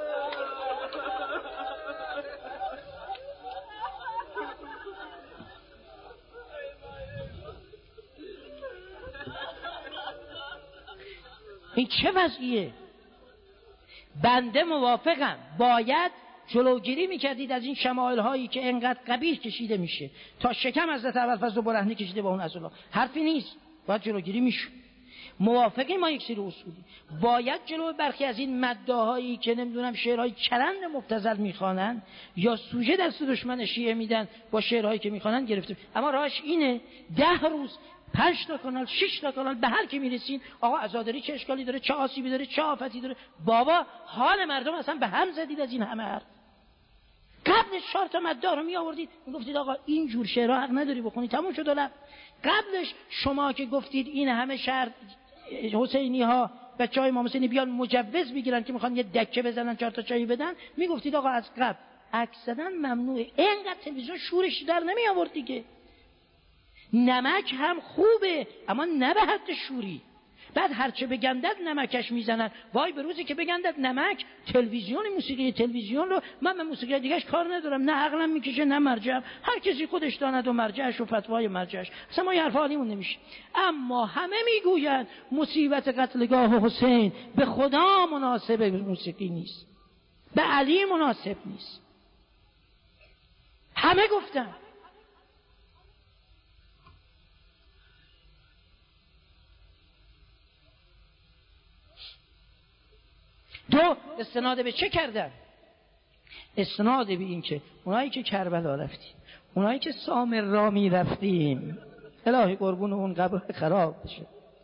این چه وضعیه؟ بنده موافقم باید جلوگیری میکردید از این شمائل هایی که انقدر قبیح کشیده میشه، تا شکم حضرت ابوالفضل برهنه کشیده با اون عزلا، حرفی نیست، باید جلوگیری میشه. موافقیم ما یک سری اصولی باید جلو برخی از این مداهایی که نمیدونم شعرهای چرند مبتذل میخوانن یا سوژه دست دشمن شیعه میدن با شعرهایی که میخوانن گرفته. اما راهش اینه 10 روز 5 تا کانال 6 تا کانال به هر کی میرسین آقا عزاداری چه اشکالی داره، چه آسیبی داره، چه آفتی داره؟ بابا حال مردم اصلا به هم زدید از این همه حرف. قبلش 4 تا مداح رو می آوردید میگفتید آقا این جور شعرها حق نداری بخونی، تموم شد. قبلش شما که گفتید این همه شهر حسینی ها بچهای امام حسینی بیان مجوز بگیرن که میخوان یه دکه بزنن 4 تا چایی بدن، میگفتید آقا از قبل عکس زدن ممنوعه. اینقدر تلویزیون شورش در نمی آورد دیگه. نمک هم خوبه اما نه به حد شوری. بعد هرچه بگندد نمکش میزنن. وای به روزی که بگندد نمک تلویزیون، موسیقی تلویزیون رو من به موسیقی دیگهش کار ندارم، نه عقلم میکشه نه مرجعم، هر کسی خودش داند و مرجعش و فتوای مرجعش، اصلا ما یه حرف حالیمون نمیشه. اما همه میگویند مصیبت قتلگاه حسین به خدا مناسب موسیقی نیست، به علی مناسب نیست. همه گفتن. دو، استناد به چه کردن؟ اسناد به این که اونایی که کربلا رفتیم، اونایی که سامرا می رفتیم، الهی قربون اون قبر خراب بشه.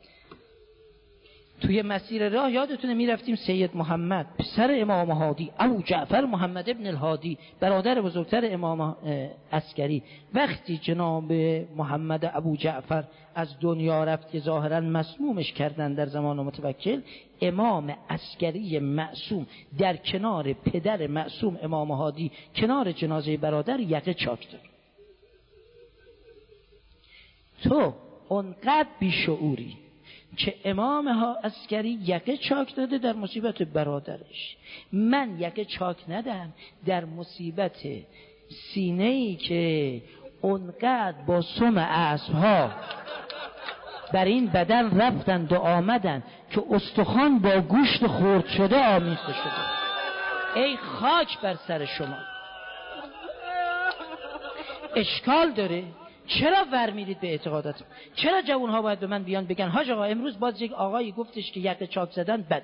توی مسیر راه یادتونه میرفتیم سید محمد پسر امام هادی ابو جعفر محمد ابن الهادی برادر بزرگتر امام عسکری، وقتی جناب محمد ابو جعفر از دنیا رفت که ظاهرا مسمومش کردن در زمان متوکل، امام عسکری معصوم در کنار پدر معصوم امام هادی کنار جنازه برادر یقه چاک داد. تو اونقدر بیشعوری که امام عسکری یقه چاک داده در مصیبت برادرش، من یقه چاک ندم در مصیبت سینه‌ای که اونقدر با سم اسب‌ها بر این بدن رفتند و آمدند که استخوان با گوشت خرد شده آمیخته شده. ای خاک بر سر شما. اشکال داره؟ چرا ور میرید به اعتقاداتم؟ چرا جوانها باید به من بیان بگن حاج آقا امروز باز یک آقایی گفتش که یقه چاک زدن بده؟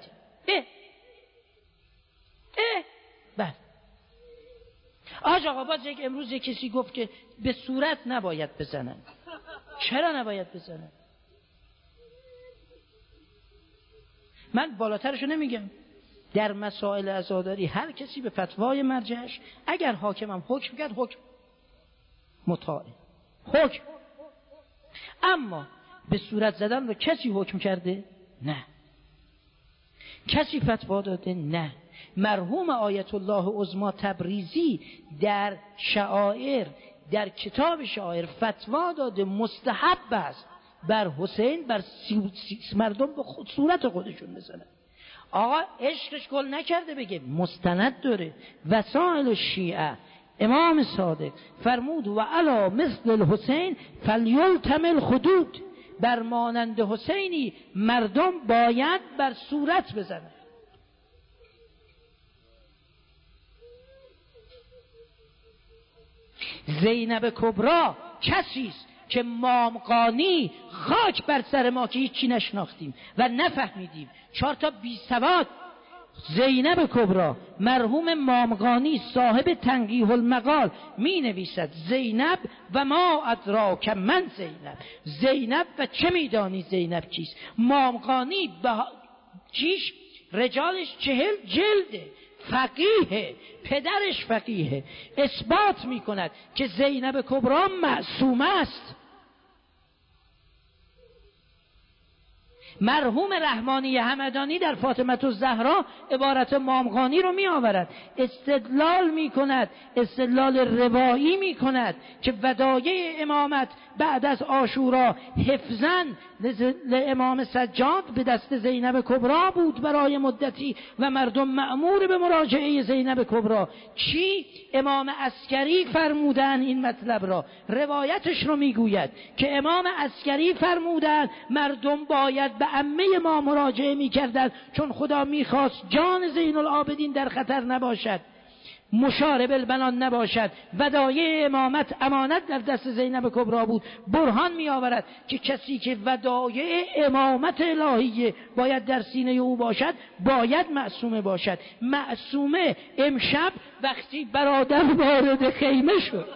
بله. حاج آقا باز امروز یک کسی گفت که به صورت نباید بزنن. چرا نباید بزنن؟ من بالاترشو نمیگم. در مسائل عزاداری هر کسی به فتوای مرجعش، اگر حاکمم حکم کرد حکم مطاعه حکم. اما به صورت زدن رو کسی حکم کرده؟ نه. کسی فتوا داده؟ نه. مرحوم آیت الله عظما تبریزی در شعائر، در کتاب شعائر فتوا داده مستحب است بر حسین بر مردم به صورت خودشون بزنن. آقا عشقش گل نکرده بگه، مستند داره. وسائل شیعه امام صادق فرمود و علی مثل الحسین فلیلتم الخدود، بر مانند حسینی مردم باید بر صورت بزنن. زینب کبرا کسی است که مامقانی خاک بر سر ما که هیچی نشناختیم و نفهمیدیم، 4 تا بی سواد. زینب کبرا مرحوم مامقانی صاحب تنقیح المقال می نویسد زینب و ما ادراک من زینب، زینب و چه میدانی زینب کیست. مامقانی چیش رجالش 40 جلده، فقیه، پدرش فقیه، اثبات می کند که زینب کبرا معصومه است. مرحوم رحمانی همدانی در فاطمه الزهرا عبارت مامقانی رو می آورد، استدلال می کند، استدلال روایی می کند که ودایع امامت بعد از عاشورا حفظاً امام سجاد به دست زینب کبرا بود برای مدتی و مردم مأمور به مراجعه زینب کبرا. چی؟ امام عسکری فرمودن این مطلب را، روایتش رو میگوید که امام عسکری فرمودن مردم باید به عمه ما مراجعه میکردند چون خدا میخواست جان زین العابدین در خطر نباشد، مشارب البنان نباشد. ودایع امامت امانت در دست زینب کبرا بود. برهان می آورد که کسی که ودایع امامت الهیه باید در سینه او باشد باید معصومه باشد. معصومه امشب وقتی برادر وارد خیمه شد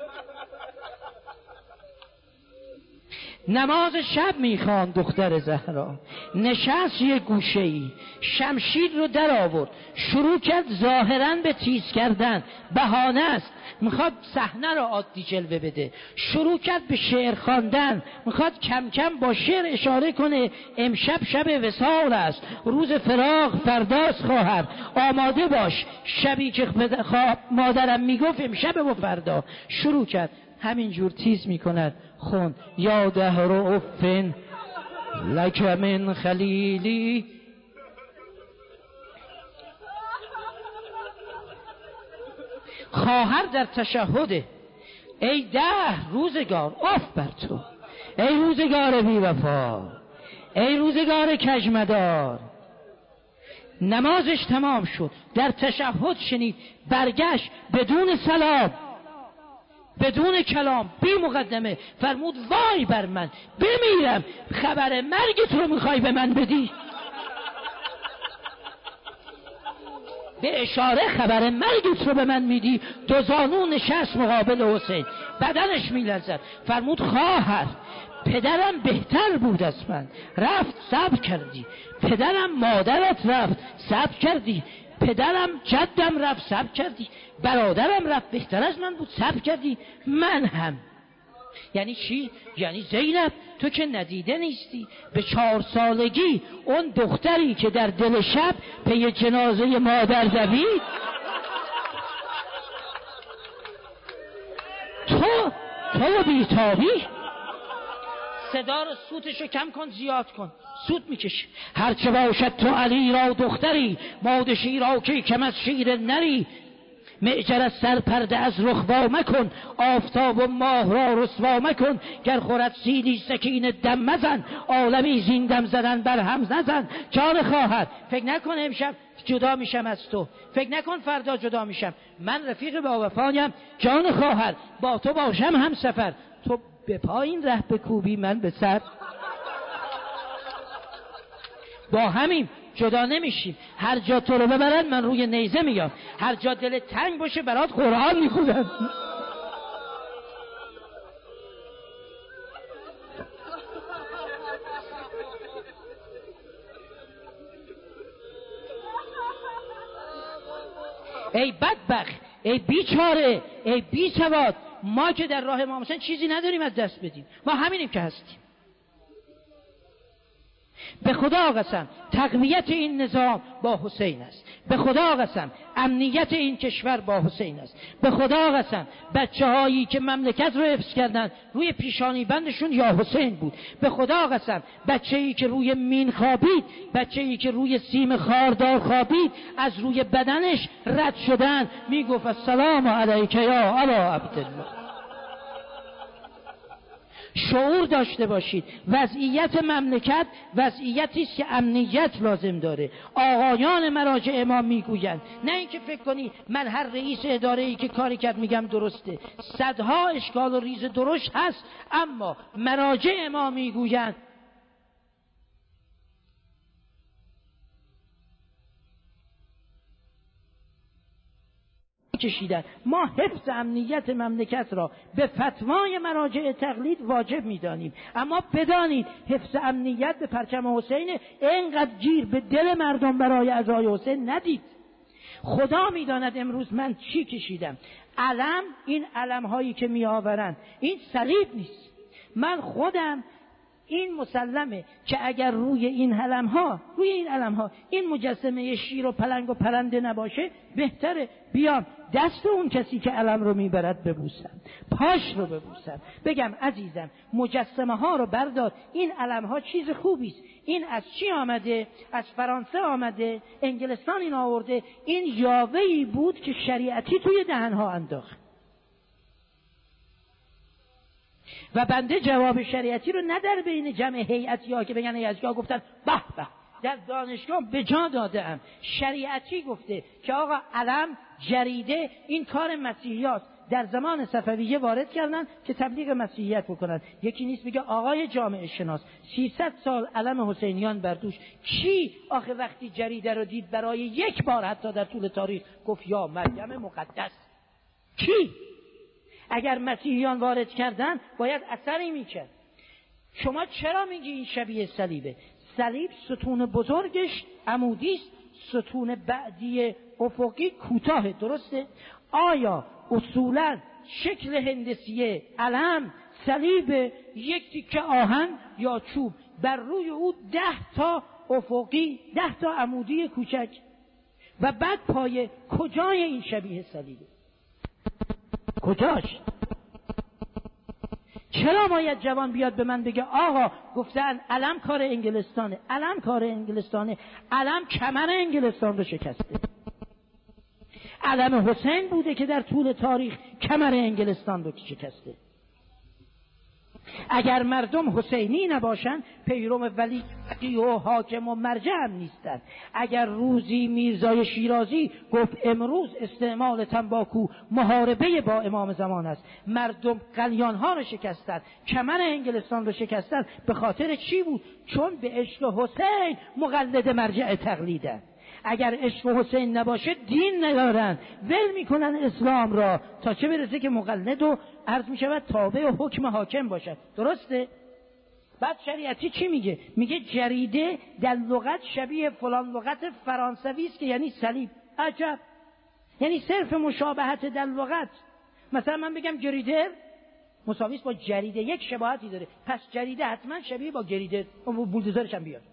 نماز شب میخواند، دختر زهرا نشست یه گوشه‌ای، شمشیر رو در آورد، شروع کرد ظاهراً به تیز کردن، بهانه است، میخواد صحنه رو عادی جلوه بده، شروع کرد به شعر خواندن، میخواد کم کم با شعر اشاره کنه امشب شب وصال است، روز فراق فرداست خواهر، آماده باش، شبی که مادرم میگفت امشب و فردا. شروع کرد همینجور تیز میکند خون یا دهر افن لک من خلیلی. خواهر در تشهده، ای دهر روزگار اف بر تو، ای روزگار بی وفا، ای روزگار کژمدار. نمازش تمام شد، در تشهد شنید، برگشت بدون سلام بدون کلام بی مقدمه فرمود وای بر من، بمیرم، خبر مرگ تو رو میخوای به من بدی؟ به اشاره خبر مرگت رو به من میدی. دو زانو نشست مقابل حسین، بدنش میلرزد. فرمود خواهر پدرم بهتر بود از من، رفت صبر کردی. پدرم مادرت رفت صبر کردی. پدرم جدم رفت صبر کردی. برادرم رفت بهتر از من بود صبر کردی. من هم. یعنی چی؟ یعنی زینب تو که ندیده نیستی؟ به 4 سالگی اون دختری که در دل شب پی جنازه مادر دوید، تو بیتابی. صدا رو سوتشو کم کن، زیاد کن، سوت میکشه. هرچه باشد تو علی را دختری، مادشی را که کم از شیر نری. معجر از سر پرده از رخ وا مکن، آفتاب و ماه را رسوا مکن. گر خورد سیلی سکین دم مزن، عالمی زین دم زدن بر هم نزن. جان خواهر فکر نکن امشب جدا میشم از تو، فکر نکن فردا جدا میشم. من رفیق با وفایم. جان خواهر با تو باشم هم سفر. تو به پایین ره بکوبی من به سر. با همین جدا نمیشیم. هر جا تو رو ببرن من روی نیزه میام، هر جا دل تنگ باشه برات قرآن میخونم. ای بدبخت، ای بیچاره، ای بی سواد، ما که در راه امام حسین چیزی نداریم از دست بدیم. ما همینیم که هستیم. به خدا قسم تقویت این نظام با حسین است. به خدا قسم امنیت این کشور با حسین است. به خدا قسم بچه هایی که مملکت رو حفظ کردن روی پیشانی بندشون یا حسین بود. به خدا قسم بچه‌ای که روی مین خوابید، بچه‌ای که روی سیم خاردار خوابید، از روی بدنش رد شدن میگفت السلام علیک یا ابا عبدالله. شعور داشته باشید. وضعیت مملکت وضعیتی است که امنیت لازم داره. آقایان مراجع ما میگویند، نه اینکه فکر کنی من هر رئیس اداره‌ای که کاری کرد میگم درسته. صدها اشکال و ریز درشت هست، اما مراجع ما میگویند کشیدن. ما حفظ امنیت مملکت را به فتوای مراجع تقلید واجب می‌دانیم، اما بدانید حفظ امنیت به پرچم حسین. اینقدر گیر به دل مردم برای عزای حسین ندید. خدا می‌داند امروز من چی کشیدم. علم، این علم هایی که میآورند این صلیب نیست. من خودم این مسلمه که اگر روی این علم ها این مجسمه شیر و پلنگ و پرنده نباشه، بهتره بیام دست اون کسی که علم رو میبرد ببوسم، پاش رو ببوسم، بگم عزیزم مجسمه ها رو بردار، این علم ها چیز خوبی است. این از چی آمده؟ از فرانسه آمده، انگلستان این آورده. این یاوه‌ای بود که شریعتی توی دهن ها انداخت و بنده جواب شریعتی رو نه در بین جمع هیئتی ها که بگن هیئتی ها گفتن به به، در دانشگاه به جا دادم. شریعتی گفته که آقا علم، جریده این کار مسیحیات در زمان صفویه وارد کردن که تبلیغ مسیحیت بکنن. یکی نیست بگه آقای جامعه شناس 300 سال علم حسینیان بر دوش. کی آخه وقتی جریده رو دید برای یک بار حتی در طول تاریخ گفت یا مریم مقدس؟ کی؟ اگر مسیحیان وارد کردن باید اثری میکرد. شما چرا میگی این شبیه صلیبه؟ صلیب ستون بزرگش عمودی است، ستون بعدی افقی کوتاه، درسته؟ آیا اصولا شکل هندسی علم صلیب یک تیکه آهن یا چوب بر روی او 10 تا افقی 10 تا عمودی کوچک و بعد پایه؟ کجای این شبیه صلیبه؟ کجاش؟ چرا باید جوان بیاد به من بگه آقا گفتن علم کار انگلستانه؟ علم کار انگلستانه؟ علم کمر انگلستان رو شکسته. علم حسین بوده که در طول تاریخ کمر انگلستان رو شکسته. اگر مردم حسینی نباشن پیرو ولی و حاکم و مرجع هم نیستن. اگر روزی میرزای شیرازی گفت امروز استعمال تنباکو محاربه با امام زمان است، مردم قلیان ها رو شکستن، کمر انگلستان رو شکستن، به خاطر چی بود؟ چون به عشق حسین مقلد مرجع تقلیدن. اگر عشق حسین نباشه دین ندارن، ول میکنن اسلام را تا چه برسه که مقلد و عرض میشود تابع و حکم حاکم باشد. درسته؟ بعد شریعتی چی میگه؟ میگه جریده در لغت شبیه فلان لغت فرانسوی است که یعنی صلیب. عجب، یعنی صرف مشابهت در لغت. مثلا من بگم گریدر مساوی است با جریده، یک شباهتی داره، پس جریده حتما شبیه با گریدر، بولدوزرش هم بیاد.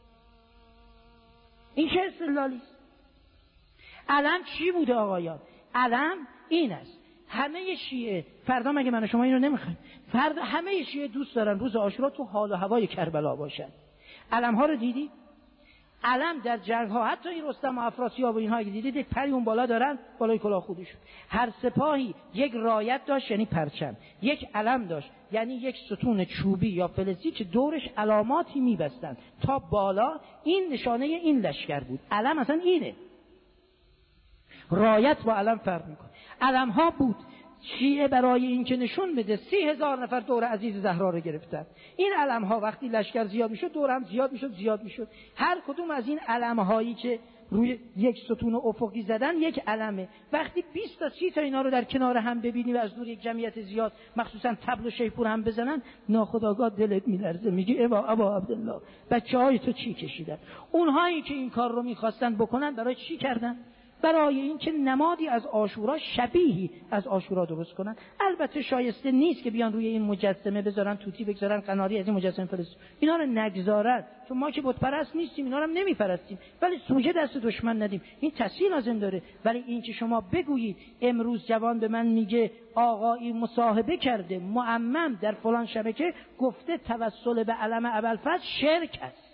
این چه استدلالی است؟ علم چی بوده آقایان؟ علم این است. همه شیعه فردا مگه من و شما اینو نمیخوایم؟ فردا همه شیعه دوست دارن روز عاشورا تو حال و هوای کربلا باشن. علم ها رو دیدی؟ علم در جنگ ها، حتی این رستم و افراسیاب و اینها که دیدید پری اون بالا دارن، بالای کلاه خودشون. هر سپاهی یک رایت داشت یعنی پرچم، یک علم داشت یعنی یک ستون چوبی یا فلزی که دورش علاماتی میبستن تا بالا. این نشانه این لشکر بود. علم اصلا اینه. رایت با علم فرق میکنه. علم ها بود. شیعه برای این که نشون بده 30,000 نفر دور عزیز زهرا رو گرفتن. این علم ها وقتی لشکر زیاد میشد دور هم زیاد میشد. هر کدوم از این علم هایی که روی یک ستون افقی زدن یک علمه. وقتی 20 تا 30 تا اینا رو در کنار هم ببینی و از دور یک جمعیت زیاد مخصوصا طبل و شیپور هم بزنن، ناخودآگاه دلت میلرزه، میگی ابا عبدالله بچهای تو چی کشیدن؟ اونهایی که این کار رو میخواستن بکنن برای چی کردن؟ برای اینکه نمادی از عاشورا، شبیهی از عاشورا درست کنن. البته شایسته نیست که بیان روی این مجسمه بذارن توتی بگذارن قناری از این مجسمه فلسطین، اینا رو نگذارن، چون ما که بت پرست نیستیم، اینا رو هم نمیپرستیم، ولی سوژه دست دشمن ندیم. این تصحیح لازم داره. ولی این که شما بگویید امروز جوان به من میگه آقایی مصاحبه کرده معمم در فلان شبکه گفته توسل به علم ابوالفضل شرک است.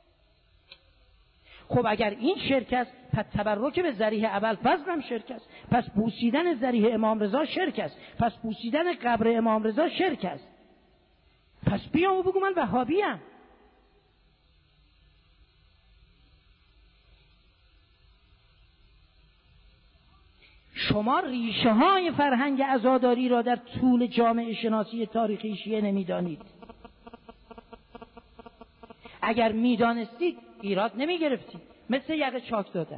خب اگر این شرک است، پس تبرک به ضریح ابوالفضل هم شرک است، پس بوسیدن ضریح امام رضا شرک است، پس بوسیدن قبر امام رضا شرک است. پس بیام و بگو من وهابیم. شما ریشه های فرهنگ عزاداری را در طول جامعه شناسی تاریخی شیعه نمیدانید. اگر میدانستید ایراد نمیگرفتید. مثل یقه چاک دادن.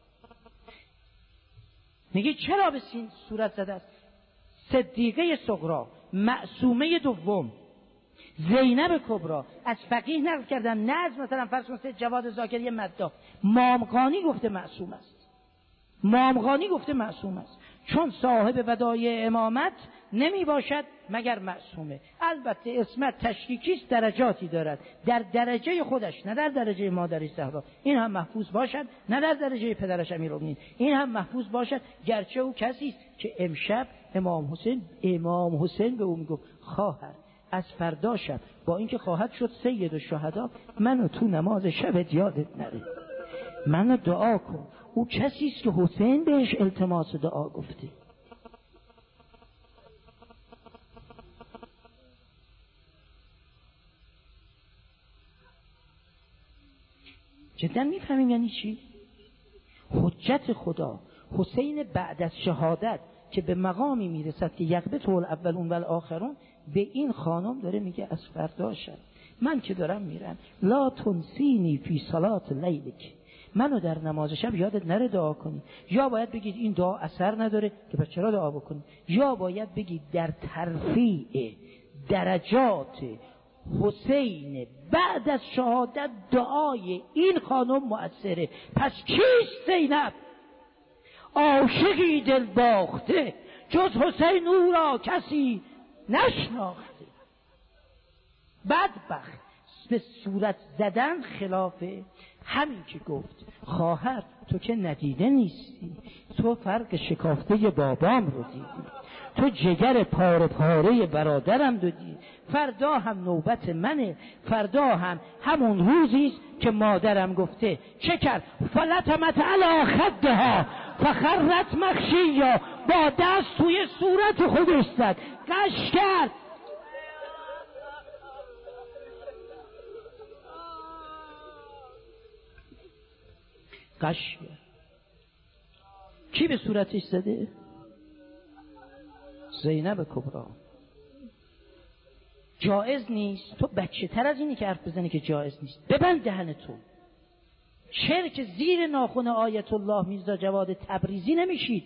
میگی چرا به سین صورت زده است؟ صدیقه صغرا، معصومه دوم، زینب کبرا از فقیه نقل کردن، نه از مثلا فرض کنید جواد ذاکری مداح. مامغانی گفته معصوم است. مامغانی گفته معصوم است، چون صاحب ودایع امامت نمی باشد مگر معصومه. البته اسمت تشریکی است، درجاتی دارد، در درجه خودش نه در درجه مادرش زهرا این هم محفوظ باشد، نه در درجه پدرش امیرالمومنین این هم محفوظ باشد، گرچه او کسی است که امشب امام حسین به او میگفت خواهر از فردا شب با اینکه خواهد شد سید الشهدا منو تو نماز شب یادت نره، منو دعا کن. او کسی است که حسین بهش التماس دعا گفته. جدا میفهمیم یعنی چی؟ حجت خدا حسین بعد از شهادت که به مقامی میرسد که یقبته الاولون و الاخرون، به این خانم داره میگه از فردا شب من که دارم میرم لا تنسینی فی صلات لیلک، منو در نماز شب یادت نره دعا کنی. یا باید بگید این دعا اثر نداره که پس چرا دعا بکنی، یا باید بگید در ترفیع درجات حسین بعد از شهادت دعای این خانم مؤثره. پس کیست زینب؟ عاشقی دل باخته جز حسین او را کسی نشناخته. بدبخت به صورت زدن خلاف همین که گفت خواهر تو که ندیده نیستی، تو فرق شکافته بابام رو دیدی، تو جگر پاره پاره برادرم دیدی، فردا هم نوبت منه، فردا هم همون روزیست که مادرم گفته چه کرد فلتمت علی خدها فخرت مخشیا، با دست توی صورت خودش زد قش کرد. قش کی به صورتش زده؟ زینب کبرا. جایز نیست. تو بچه تر از اینی که حرف بزنی که جایز نیست. ببند دهن تو، چرک زیر ناخن آیت الله میرزا جواد تبریزی نمیشید.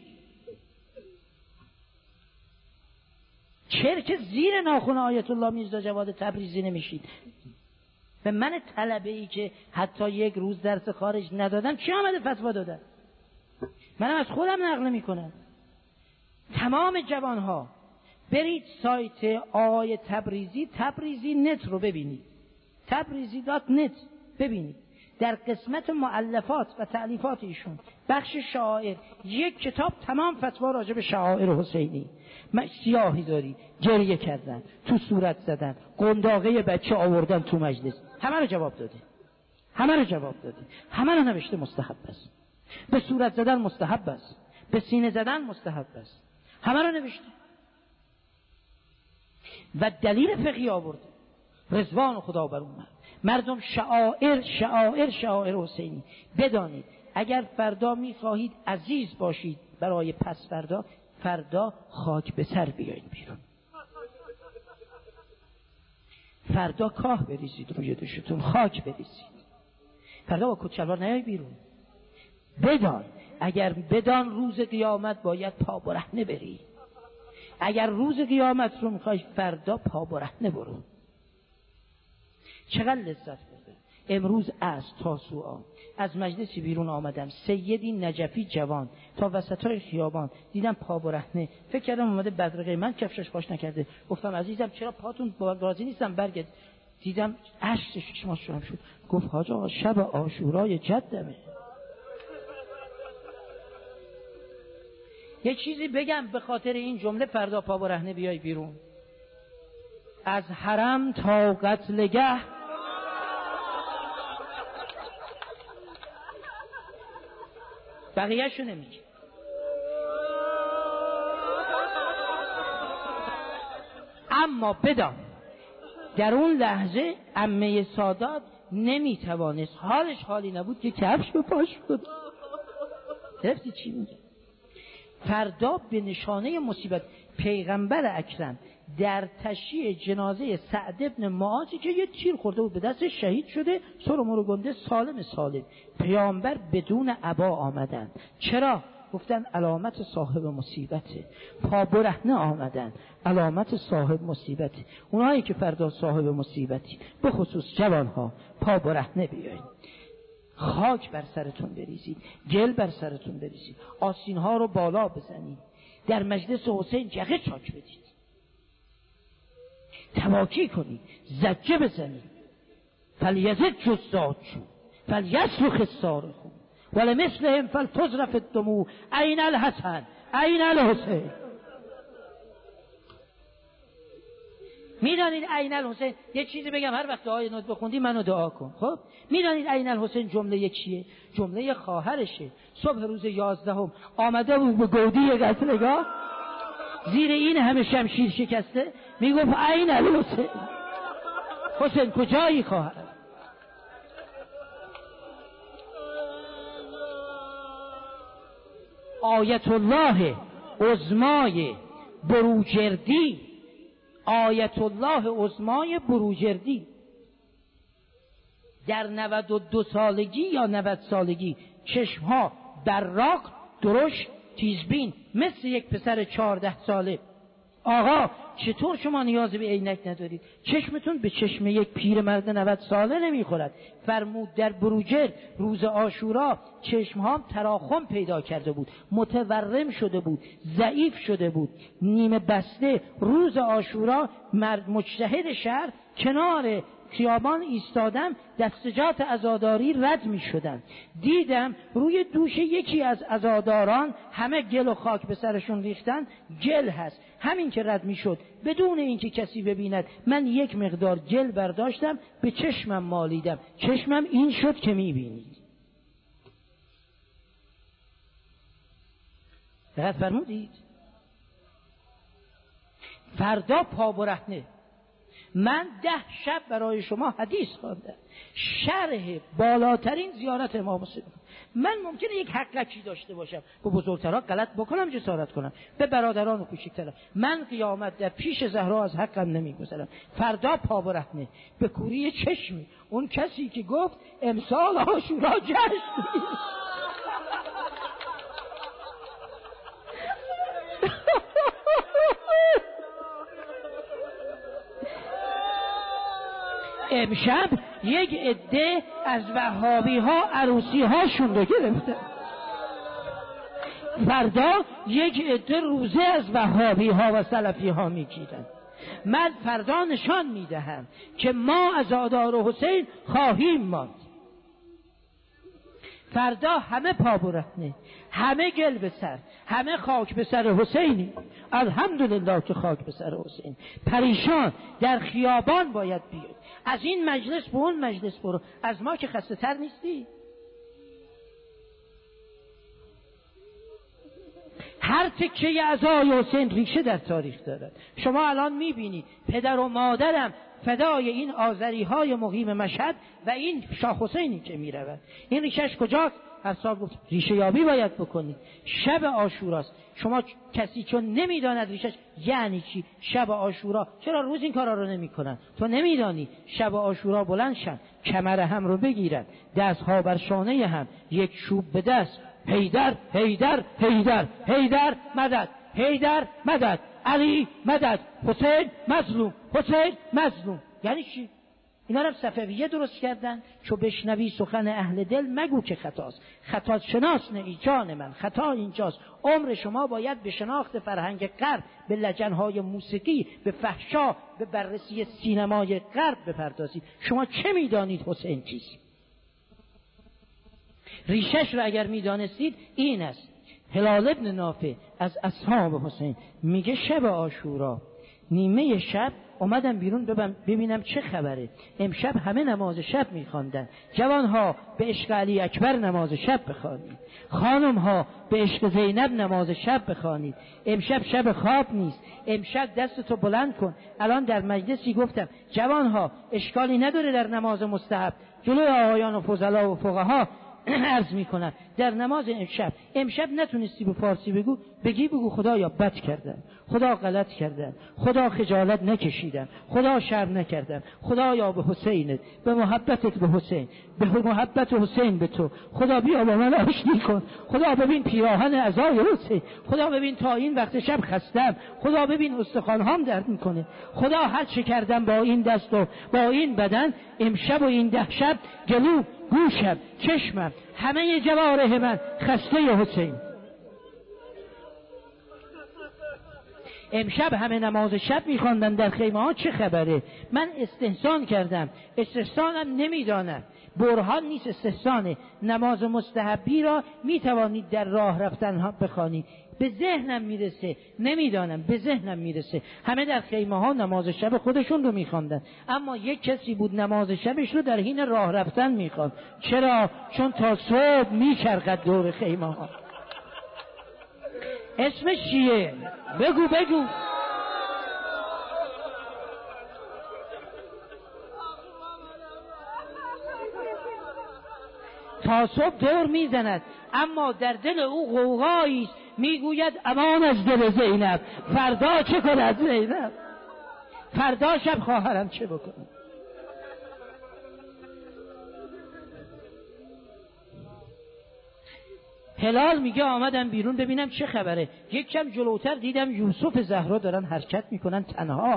چرک زیر ناخن آیت الله میرزا جواد تبریزی نمیشید. به من طلبه ای که حتی یک روز درس خارج ندادم چی آمده فتوا دادن؟ منم از خودم نقل میکنم. تمام جوانها برید سایت آقای تبریزی نت رو ببینید، تبریزی.net ببینید. در قسمت مؤلفات و تألیفات ایشون بخش شعائر یک کتاب تمام فتوا راجع به شعائر حسینی. سیاهی داری، گریه کردن، تو صورت زدن، قنداقه بچه آوردن تو مجلس، همه رو جواب داده، همه رو نوشته مستحب است. به صورت زدن مستحب است، به سینه زدن مستحب است، همه رو نوشته و دلیل فقهی آورده. رضوان خدا بر اون مردم شعائر حسینی بدانید. اگر فردا میخواهید عزیز باشید برای پس فردا خاک به سر بیایید بیرون. فردا کاه بریزید روی دوشتون، خاک بریزید. فردا با کچلوار نیایید بیرون. بدان روز قیامت باید پا برهنه بری. اگر روز قیامت رو میخوای فردا پا برهنه برو. چقدر لذت بده. امروز از تاسوعا از مجلسی بیرون آمدم، سیدی نجفی جوان تا وسطای خیابان دیدم پا برهنه. فکر کردم اومده بدرقه من، کفشش پاش نکرده. گفتم عزیزم چرا پاتون راضی نیستم برگرد. دیدم اشک چشماش شروع شد. گفت حاج آقا شب عاشورای جدمه. یه چیزی بگم به خاطر این جمله فردا پا برهنه بیای بیرون. از حرم تا قتلگه بقیه‌شو نمیگه. اما بدان در اون لحظه عمه سادات نمیتوانست، حالش حالی نبود که کفش به پاش بود. درستی چی میگه؟ فردا به نشانه مصیبت پیغمبر اکرم در تشییع جنازه سعد ابن معاذی که یه تیر خورده بود به دست شهید شده، سر و مرو گنده سالم پیامبر بدون عبا آمدن. چرا؟ گفتن علامت صاحب مصیبته. پا برهنه آمدن، علامت صاحب مصیبته. اونایی که فردا صاحب مصیبتی، به خصوص جوانها، پا برهنه بیایید. خاک بر سرتون بریزید، گل بر سرتون بریزید، آستین‌ها رو بالا بزنید، در مجلس حسین جغه چاک بدید، تواکی کنید، زجه بزنید. فلیزد جزاتشون فلیصرخ الصارخون ولمثلهم فلتذرف الدموع این الحسن این الحسین. میدانید عین الحسین، یه چیزی بگم هر وقت دعای نوت بخوندی منو دعا کن. خب میدانید عین الحسین جمله چیه؟ جمله خواهرشه. صبح روز 11 آمده بود به گودی قتلگاه، زیر این همه شمشیر شکسته، میگفت عین الحسین، حسین کجایی خواهر؟ آیت الله عظمای بروجردی، آیت الله عظمای بروجردی در 92 سالگی یا 90 سالگی چشمها براق، درشت، تیزبین، مثل یک پسر 14 ساله. آقا چطور شما نیاز به عینک ندارید؟ چشمتون به چشم یک پیرمرد 90 ساله نمیخورد. فرمود در بروجرد روز عاشورا چشمهام تراخم پیدا کرده بود، متورم شده بود، ضعیف شده بود، نیمه بسته. روز عاشورا مجتهد شهر کنار خیابان ایستادم، دستجات عزاداری رد می شدن. دیدم روی دوش یکی از عزاداران همه گل و خاک به سرشون ریختن، گل هست. همین که رد می شد بدون اینکه کسی ببیند، من یک مقدار گل برداشتم به چشمم مالیدم، چشمم این شد که می بینید. دقت فرمودید؟ فردا پا برهنه. من 10 شب برای شما حدیث خواندم، شرح بالاترین زیارت امام حسین. من ممکنه یک حقکی داشته باشم، به بزرگترها غلط بکنم، جسارت کنم، به برادران و کوچکترها. من قیامت در پیش زهرا از حقم نمیگذرم. فردا پا برهنه به کوری چشمی اون کسی که گفت امسال عاشورا جشن. امشب یک عده از وهابی ها عروسی هاشون رو گرفته، فردا یک عده روزه از وهابی ها و سلفی ها میگیرن. من فردا نشان میدهم که ما عزادار حسین خواهیم ماند. فردا همه پا برهنه، همه گل به سر، همه خاک به سر حسینی. الحمدلله که خاک به سر حسین. پریشان در خیابان باید بیاد، از این مجلس به اون مجلس برو. از ما که خسته تر نیستی؟ هر تکه عزای حسین ریشه در تاریخ دارد. شما الان میبینید پدر و مادرم فدای این آذری های مقیم مشهد و این شاه حسینی که میرود. این ریشش کجاست؟ هر سال گفت ریشه یابی باید بکنید. شب عاشوراست. شما کسی چون نمیداند ریشش یعنی چی شب عاشورا، چرا روز این کارا رو نمیکنن؟ تو نمیدانی شب عاشورا بلند شن، کمر هم رو بگیرن، دستها بر شانه هم، یک چوب به دست، حیدر حیدر حیدر حیدر مدد، حیدر مدد، علی مدد، حسین مظلوم، حسین مظلوم. یعنی چی؟ اینا رو صفویه درست کردن. چو بشنوی سخن اهل دل مگو که خطاست. خطا شناس نه ای جان من، خطا اینجاست. عمر شما باید به شناخت فرهنگ غرب، به لجنهای موسیقی، به فحشا، به بررسی سینمای غرب بپردازید. شما چه میدانید حسین چیست؟ ریشش رو اگر میدانستید این است. هلال ابن نافع از اصحاب حسین میگه شب عاشورا نیمه شب اومدم بیرون ببینم چه خبره. امشب همه نماز شب میخواندن. جوانها به عشق علی اکبر نماز شب بخوانید، خانمها به عشق زینب نماز شب بخوانید. امشب شب خواب نیست. امشب دستتو بلند کن. الان در مجلسی گفتم جوانها اشکالی نداره در نماز مستحب، جلوی آقایان و فضلا و فقها عرض میکنن در نماز امشب نتونستی به فارسی بگو خدایا بد کردن، خدا غلط کردن، خدا خجالت نکشیدن، خدا شرم نکردن، خدایا به حسینت، به محبتت به حسین، به محبت حسین به تو، خدا بیا با من آشتی کن، خدا ببین پیراهن عزای حسین، خدا ببین تا این وقت شب خستم، خدا ببین استخوانهام درد میکنه، خدا هر چه کردم با این دست و با این بدن، امشب و این 10 شب گلو، گوشم، چشمم، همه جوارح من خسته حسین. امشب همه نماز شب میخواندن در خیمه ها. چه خبره؟ من استحسان کردم، استحسانم نمیدانم، برهان نیست، استحسانه. نماز مستحبی را میتوانید در راه رفتن ها بخوانید. به ذهنم میرسه، نمیدانم، به ذهنم میرسه همه در خیمه ها نماز شب خودشون رو میخواندن، اما یک کسی بود نماز شبش رو در حین راه رفتن میخواند. چرا؟ چون تا صبح میچرخد دور خیمه ها. اسمش چیه؟ بگو تا صبح دور میزند، اما در دل او غوغایی است. میگوید امان از دل زینب، فردا چه کند زینب، فردا شب خواهرم چه بکنه. هلال میگه آمدم بیرون ببینم چه خبره. یک کم جلوتر دیدم یوسف زهرا دارن حرکت میکنن تنها.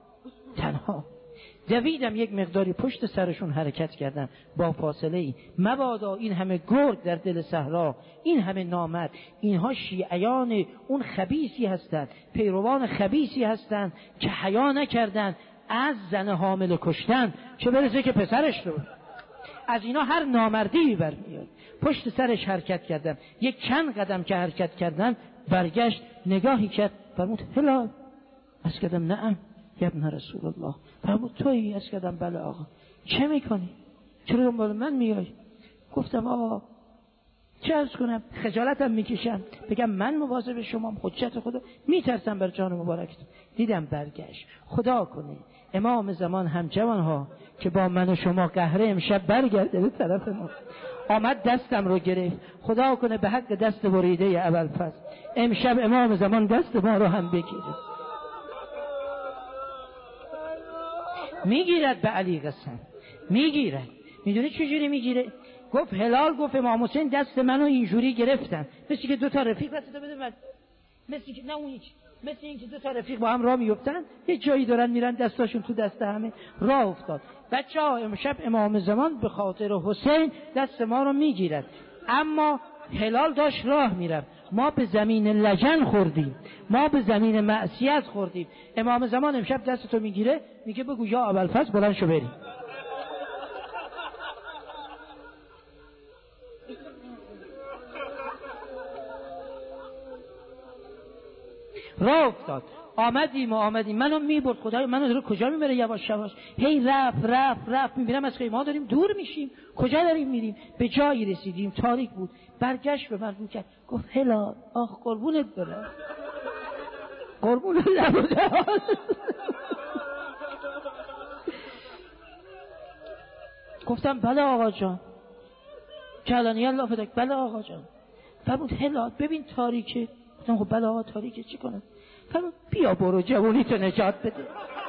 دویدم یک مقداری پشت سرشون حرکت کردم با فاصله ای. مبادا این همه گرگ در دل صحرا، این همه نامرد، اینها شیعیان اون خبیثی هستند، پیروان خبیثی هستند که حیا نکردند از زن حامل کشتن، چه برسه که پسرش رو. از اینا هر نامردی برمیاد. پشت سرش حرکت کردم. یک چند قدم که حرکت کردم برگشت نگاهی کرد، فرمود هلال. از کردم نعم یا ابن رسول الله. فرمود تویی؟ از کردم بله آقا. چه میکنی؟ چرا دنبال من میای؟ گفتم آقا چه عرض کنم، خجالتم میکشم بگم من مواظب شمام، حجت خدا، میترسم بر جان مبارکتون. دیدم برگشت. خدا کنه امام زمان هم جوانها که با من و شما قهره امشب برگرده به طرف ما. آمد دستم رو گرفت. خدا کنه به حق دست بریده ابوالفضل امشب امام زمان دست ما رو هم بگیره. میگیرد به علی قسم، میگیرد. میدونی چجوری میگیره؟ گفت هلال گفت امام حسین دست منو اینجوری گرفتن، مثل که دو تا رفیق دست بده من، مثل که نه اون هیچ، مثل اینکه دو تا رفیق با هم راه میافتن، یه جایی دارن میرن دستاشون تو دست همه، راه افتاد. بچه‌ها امشب امام زمان به خاطر حسین دست ما رو میگیرد. اما هلال داشت راه میرفت، ما به زمین لجن خوردیم، ما به زمین معصیت خوردیم. امام زمان امشب دستتو میگیره، میگه بگو یا ابوالفضل بلند شو بریم. راه افتاد. آمدیم منو میبرد. خدای منو داره کجا میبره؟ یواش یواش هی رفت میبینم از خیمه ها داریم دور میشیم. کجا داریم میریم؟ به جایی رسیدیم تاریک بود. برگشت به من رو کرد، گفت هلال آخ قربونت برم، قربونت نبوده. گفتم بله آقا جان، کلانی الله فداک، بله آقا جان. فرمود هلال ببین تاریکه. گفتم خب بله آقا تاریکه، چی کنم؟ فرمود بیا برو جوونی تو نجات بده.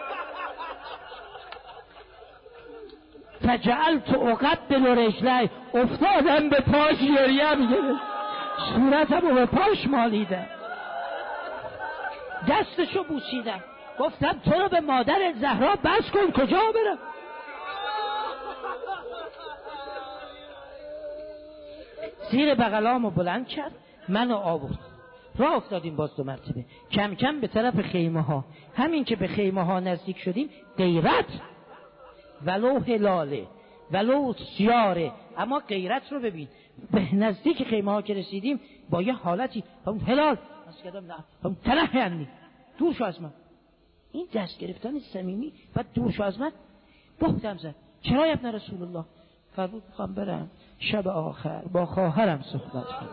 فجعلت اقبل رجلی، افتادم به پاش، گریم گرفت، صورتمو به پاش مالیدم، دستشو بوسیدم. گفتم تو رو به مادر زهرا بس کن، کجا برم؟ زیر بغلامو بلند کرد، منو آورد. راه افتادیم باز 2 مرتبه کم کم به طرف خیمه ها. همین که به خیمه ها نزدیک شدیم، غیرت ولو هلاله ولو سیاره، اما غیرت رو ببین. به نزدیک خیمه ها که رسیدیم با یه حالتی هلال از کردم نه تنه عنی، دور شو از من. این دست گرفتن صمیمی و دور شو از من. بهتم زد چرا ابن رسول الله؟ فرمود میخوام برم شب آخر با خواهرم صحبت کنم.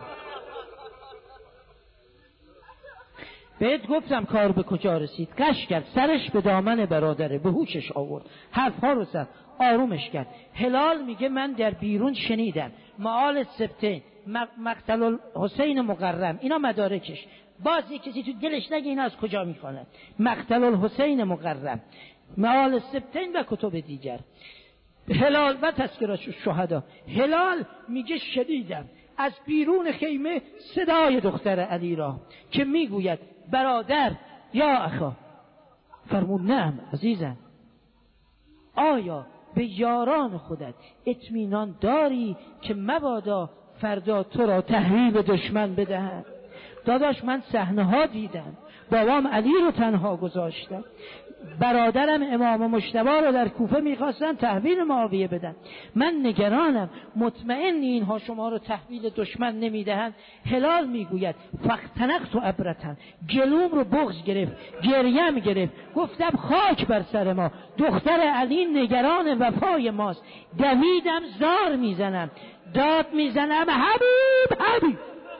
بهت گفتم کار به کجا رسید. قش کرد، سرش به دامن برادره، به هوشش آورد، حرفها رو زد، آرومش کرد. هلال میگه من در بیرون شنیدم معال سبته، مقتل حسین مقرم، اینا مدارکش. باز کسی تو دلش نگه اینا از کجا میخواند. مقتل حسین مقرم، معال سبتین و کتب دیگر. هلال و تذکرات شهدا. هلال میگه شنیدم از بیرون خیمه صدای دختر علی را که میگوید برادر یا اخا. فرمود نعم عزیزم، آیا به یاران خودت اطمینان داری که مبادا فردا تو را تحویل دشمن بدهند؟ داداش من صحنه ها دیدم، بابام علی رو تنها گذاشتم، برادرم امام مجتبی رو در کوفه میخواستن تحویل معاویه بدن، من نگرانم، مطمئن اینها شما رو تحویل دشمن نمیدهند. هلال میگوید فاختنقت ابرتن، گلوم رو بغض گرفت، گریم گرفت، گفتم خاک بر سر ما، دختر علی نگران وفای ماست. دویدم زار میزنم، داد میزنم حبیب.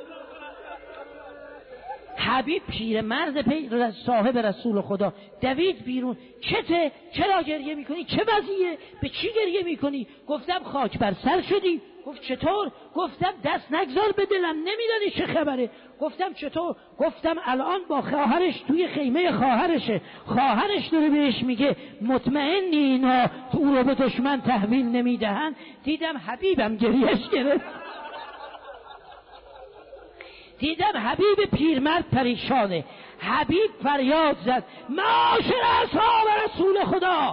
حبیب پیرمرد صاحب رسول خدا دوید بیرون. چته؟ چرا گریه میکنی؟ چه وضعیه؟ به چی گریه میکنی؟ گفتم خاک بر سر شدی. گفت چطور؟ گفتم دست نگذار به دلم، نمیدانی چه خبره. گفتم چطور؟ گفتم الان با خواهرش توی خیمه خواهرشه، خواهرش داره بهش میگه مطمئنی اینا تو رو به دشمن تحویل نمیدهن. دیدم حبیبم گریهش گرفت، دیدم حبیب پیرمرد پریشانه. حبیب فریاد زد معاشر اصحاب رسول خدا.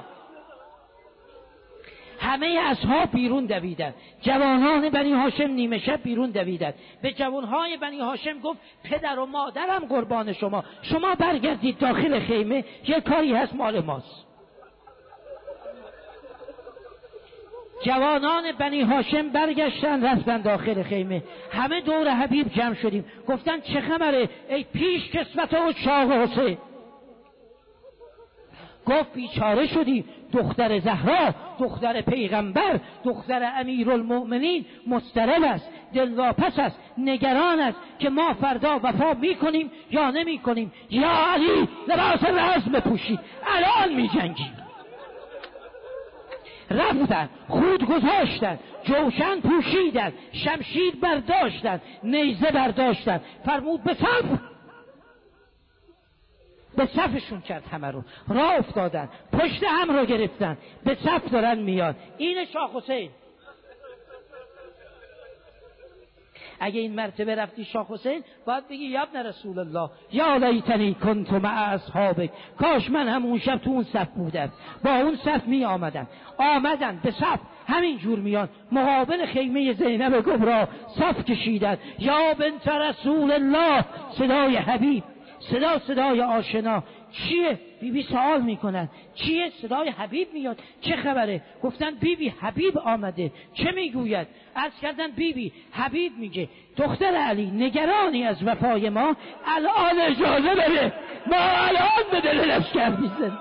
همه اصحاب بیرون دویدن، جوانان بنی هاشم نیمه شب بیرون دویدن. به جوانهای بنی هاشم گفت پدر و مادرم قربان شما، شما برگردید داخل خیمه، یه کاری هست مال ماست. جوانان بنی هاشم برگشتن رفتن داخل خیمه. همه دور حبیب جمع شدیم. گفتن چه خبره ای پیش کسوت و چاق حسین؟ گفت بیچاره شدی، دختر زهرا، دختر پیغمبر، دختر امیرالمؤمنین مضطرب است، دلواپس است، نگران است که ما فردا وفا میکنیم یا نمیکنیم. یا علی لباس رزم بپوشید، الان میجنگیم. رفتن، خود گذاشتن، جوشن پوشیدند، شمشیر برداشتند، نیزه برداشتند، فرمود به صف. به صفشون کرد، همه رو راه افتادن، پشت هم رو گرفتن، به صف دارن میاد. این شاه حسین. اگه این مرتبه رفتی شاه حسین باید بگی یا ابن رسول الله یا لیتنی کنت مع اصحابک، کاش من هم اون شب تو اون صف بودم، با اون صف می آمدن به صف، همین جور میان مقابل خیمه زینب کبرا صف کشیدن. یا بنت رسول الله، صدای حبیب، صدای آشنا. چیه؟ بیبی سوال میکنن چیه؟ صدای حبیب میاد، چه خبره؟ گفتن بیبی حبیب آمده، چه میگوید؟ عرض کردن بیبی حبیب میگه دختر علی نگرانی از وفای ما، الان اجازه بده ما الان به دل لشکر میزنیم.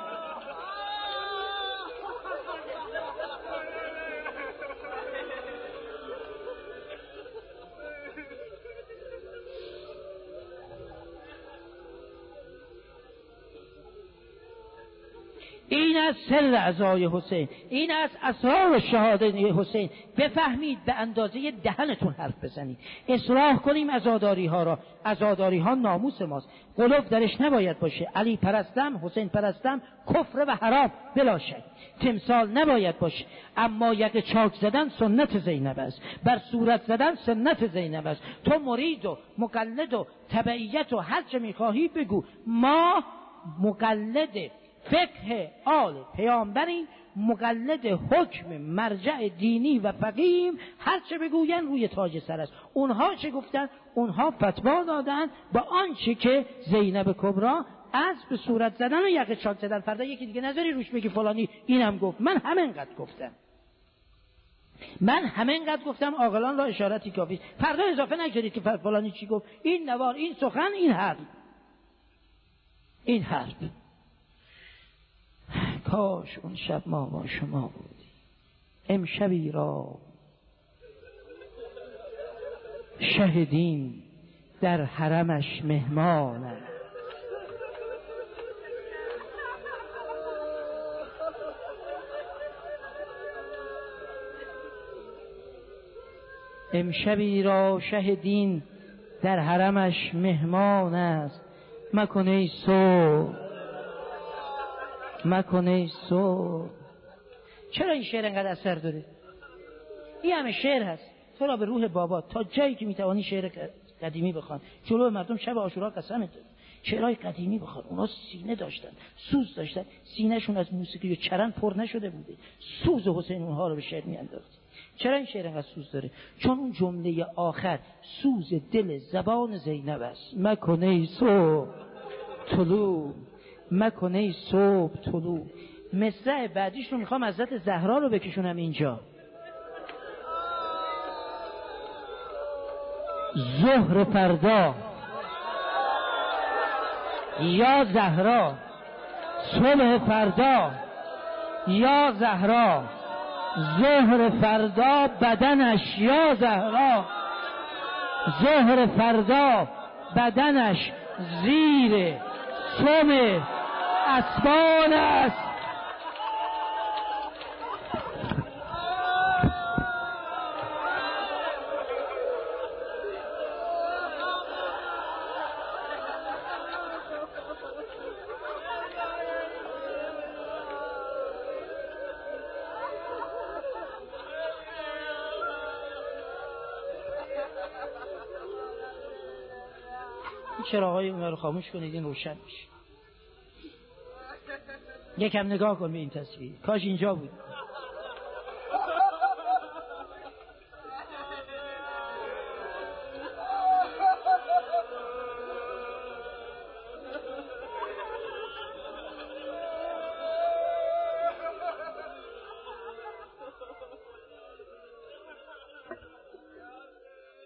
این از سر عزای حسین، این از اسرار شهادت حسین. بفهمید، به اندازه دهنتون حرف بزنید، اصلاح کنیم عزاداری ها را. عزاداری ها ناموس ماست، قلوب درش نباید باشه. علی پرستم، حسین پرستم کفر و حرام بلا شک. تمثال نباید باشه، اما یک چاک زدن سنت زینب است، بر صورت زدن سنت زینب است. تو مرید و مقلد و تبعیت و هر چه میخواهی بگو، ما مقلد فقه آل پیامبریم، مقلد حکم مرجع دینی و فقیهیم، هر چه بگوین روی تاج سر است. اونها چه گفتن؟ اونها فتوا دادن با آنچه که زینب کبرا از به صورت زدن و یقه چاک زدن. فردا یکی دیگه نظری روش بگی فلانی اینم گفت، من همینقدر گفتم، من همینقدر گفتم، عاقلان را اشارتی کافی. فردا اضافه نگذارید که فلانی چی گفت، این نوار، این سخن، این حرف. کاش اون شب ما با شما بودیم. امشبی را شهدیم در حرمش مهمانم، امشبی را شهدین در حرمش مهمان است، مکنه صبح. چرا این شعر انقدر اثر داره؟ این همه شعر هست تو را به روح بابا، تا جایی که میتوانی شعر قدیمی بخوان. جلو مردم شب عاشورا قسم داد شعرهای قدیمی بخوان. اونا سینه داشتن، سوز داشتن، سینهشون از موسیقی و چرند پر نشده بوده، سوز حسین اونها رو به شعر میانداخت. چرا این شعر انقدر سوز داره؟ چون اون جمله آخر سوز دل زبان زینب است. مکنه صبح طلوع، مکنه صبح طلوع. مصرع بعدیش رو میخوام حضرت زهرا رو بکشونم اینجا. ظهر فردا یا زهرا، صبح فردا یا زهرا، ظهر فردا بدنش یا زهرا، ظهر فردا بدنش زیر سم اسبان است. چراغای اون رو خاموش کنید، این روشن میشه. یکم نگاه کن به این تصویر، کاش اینجا بود.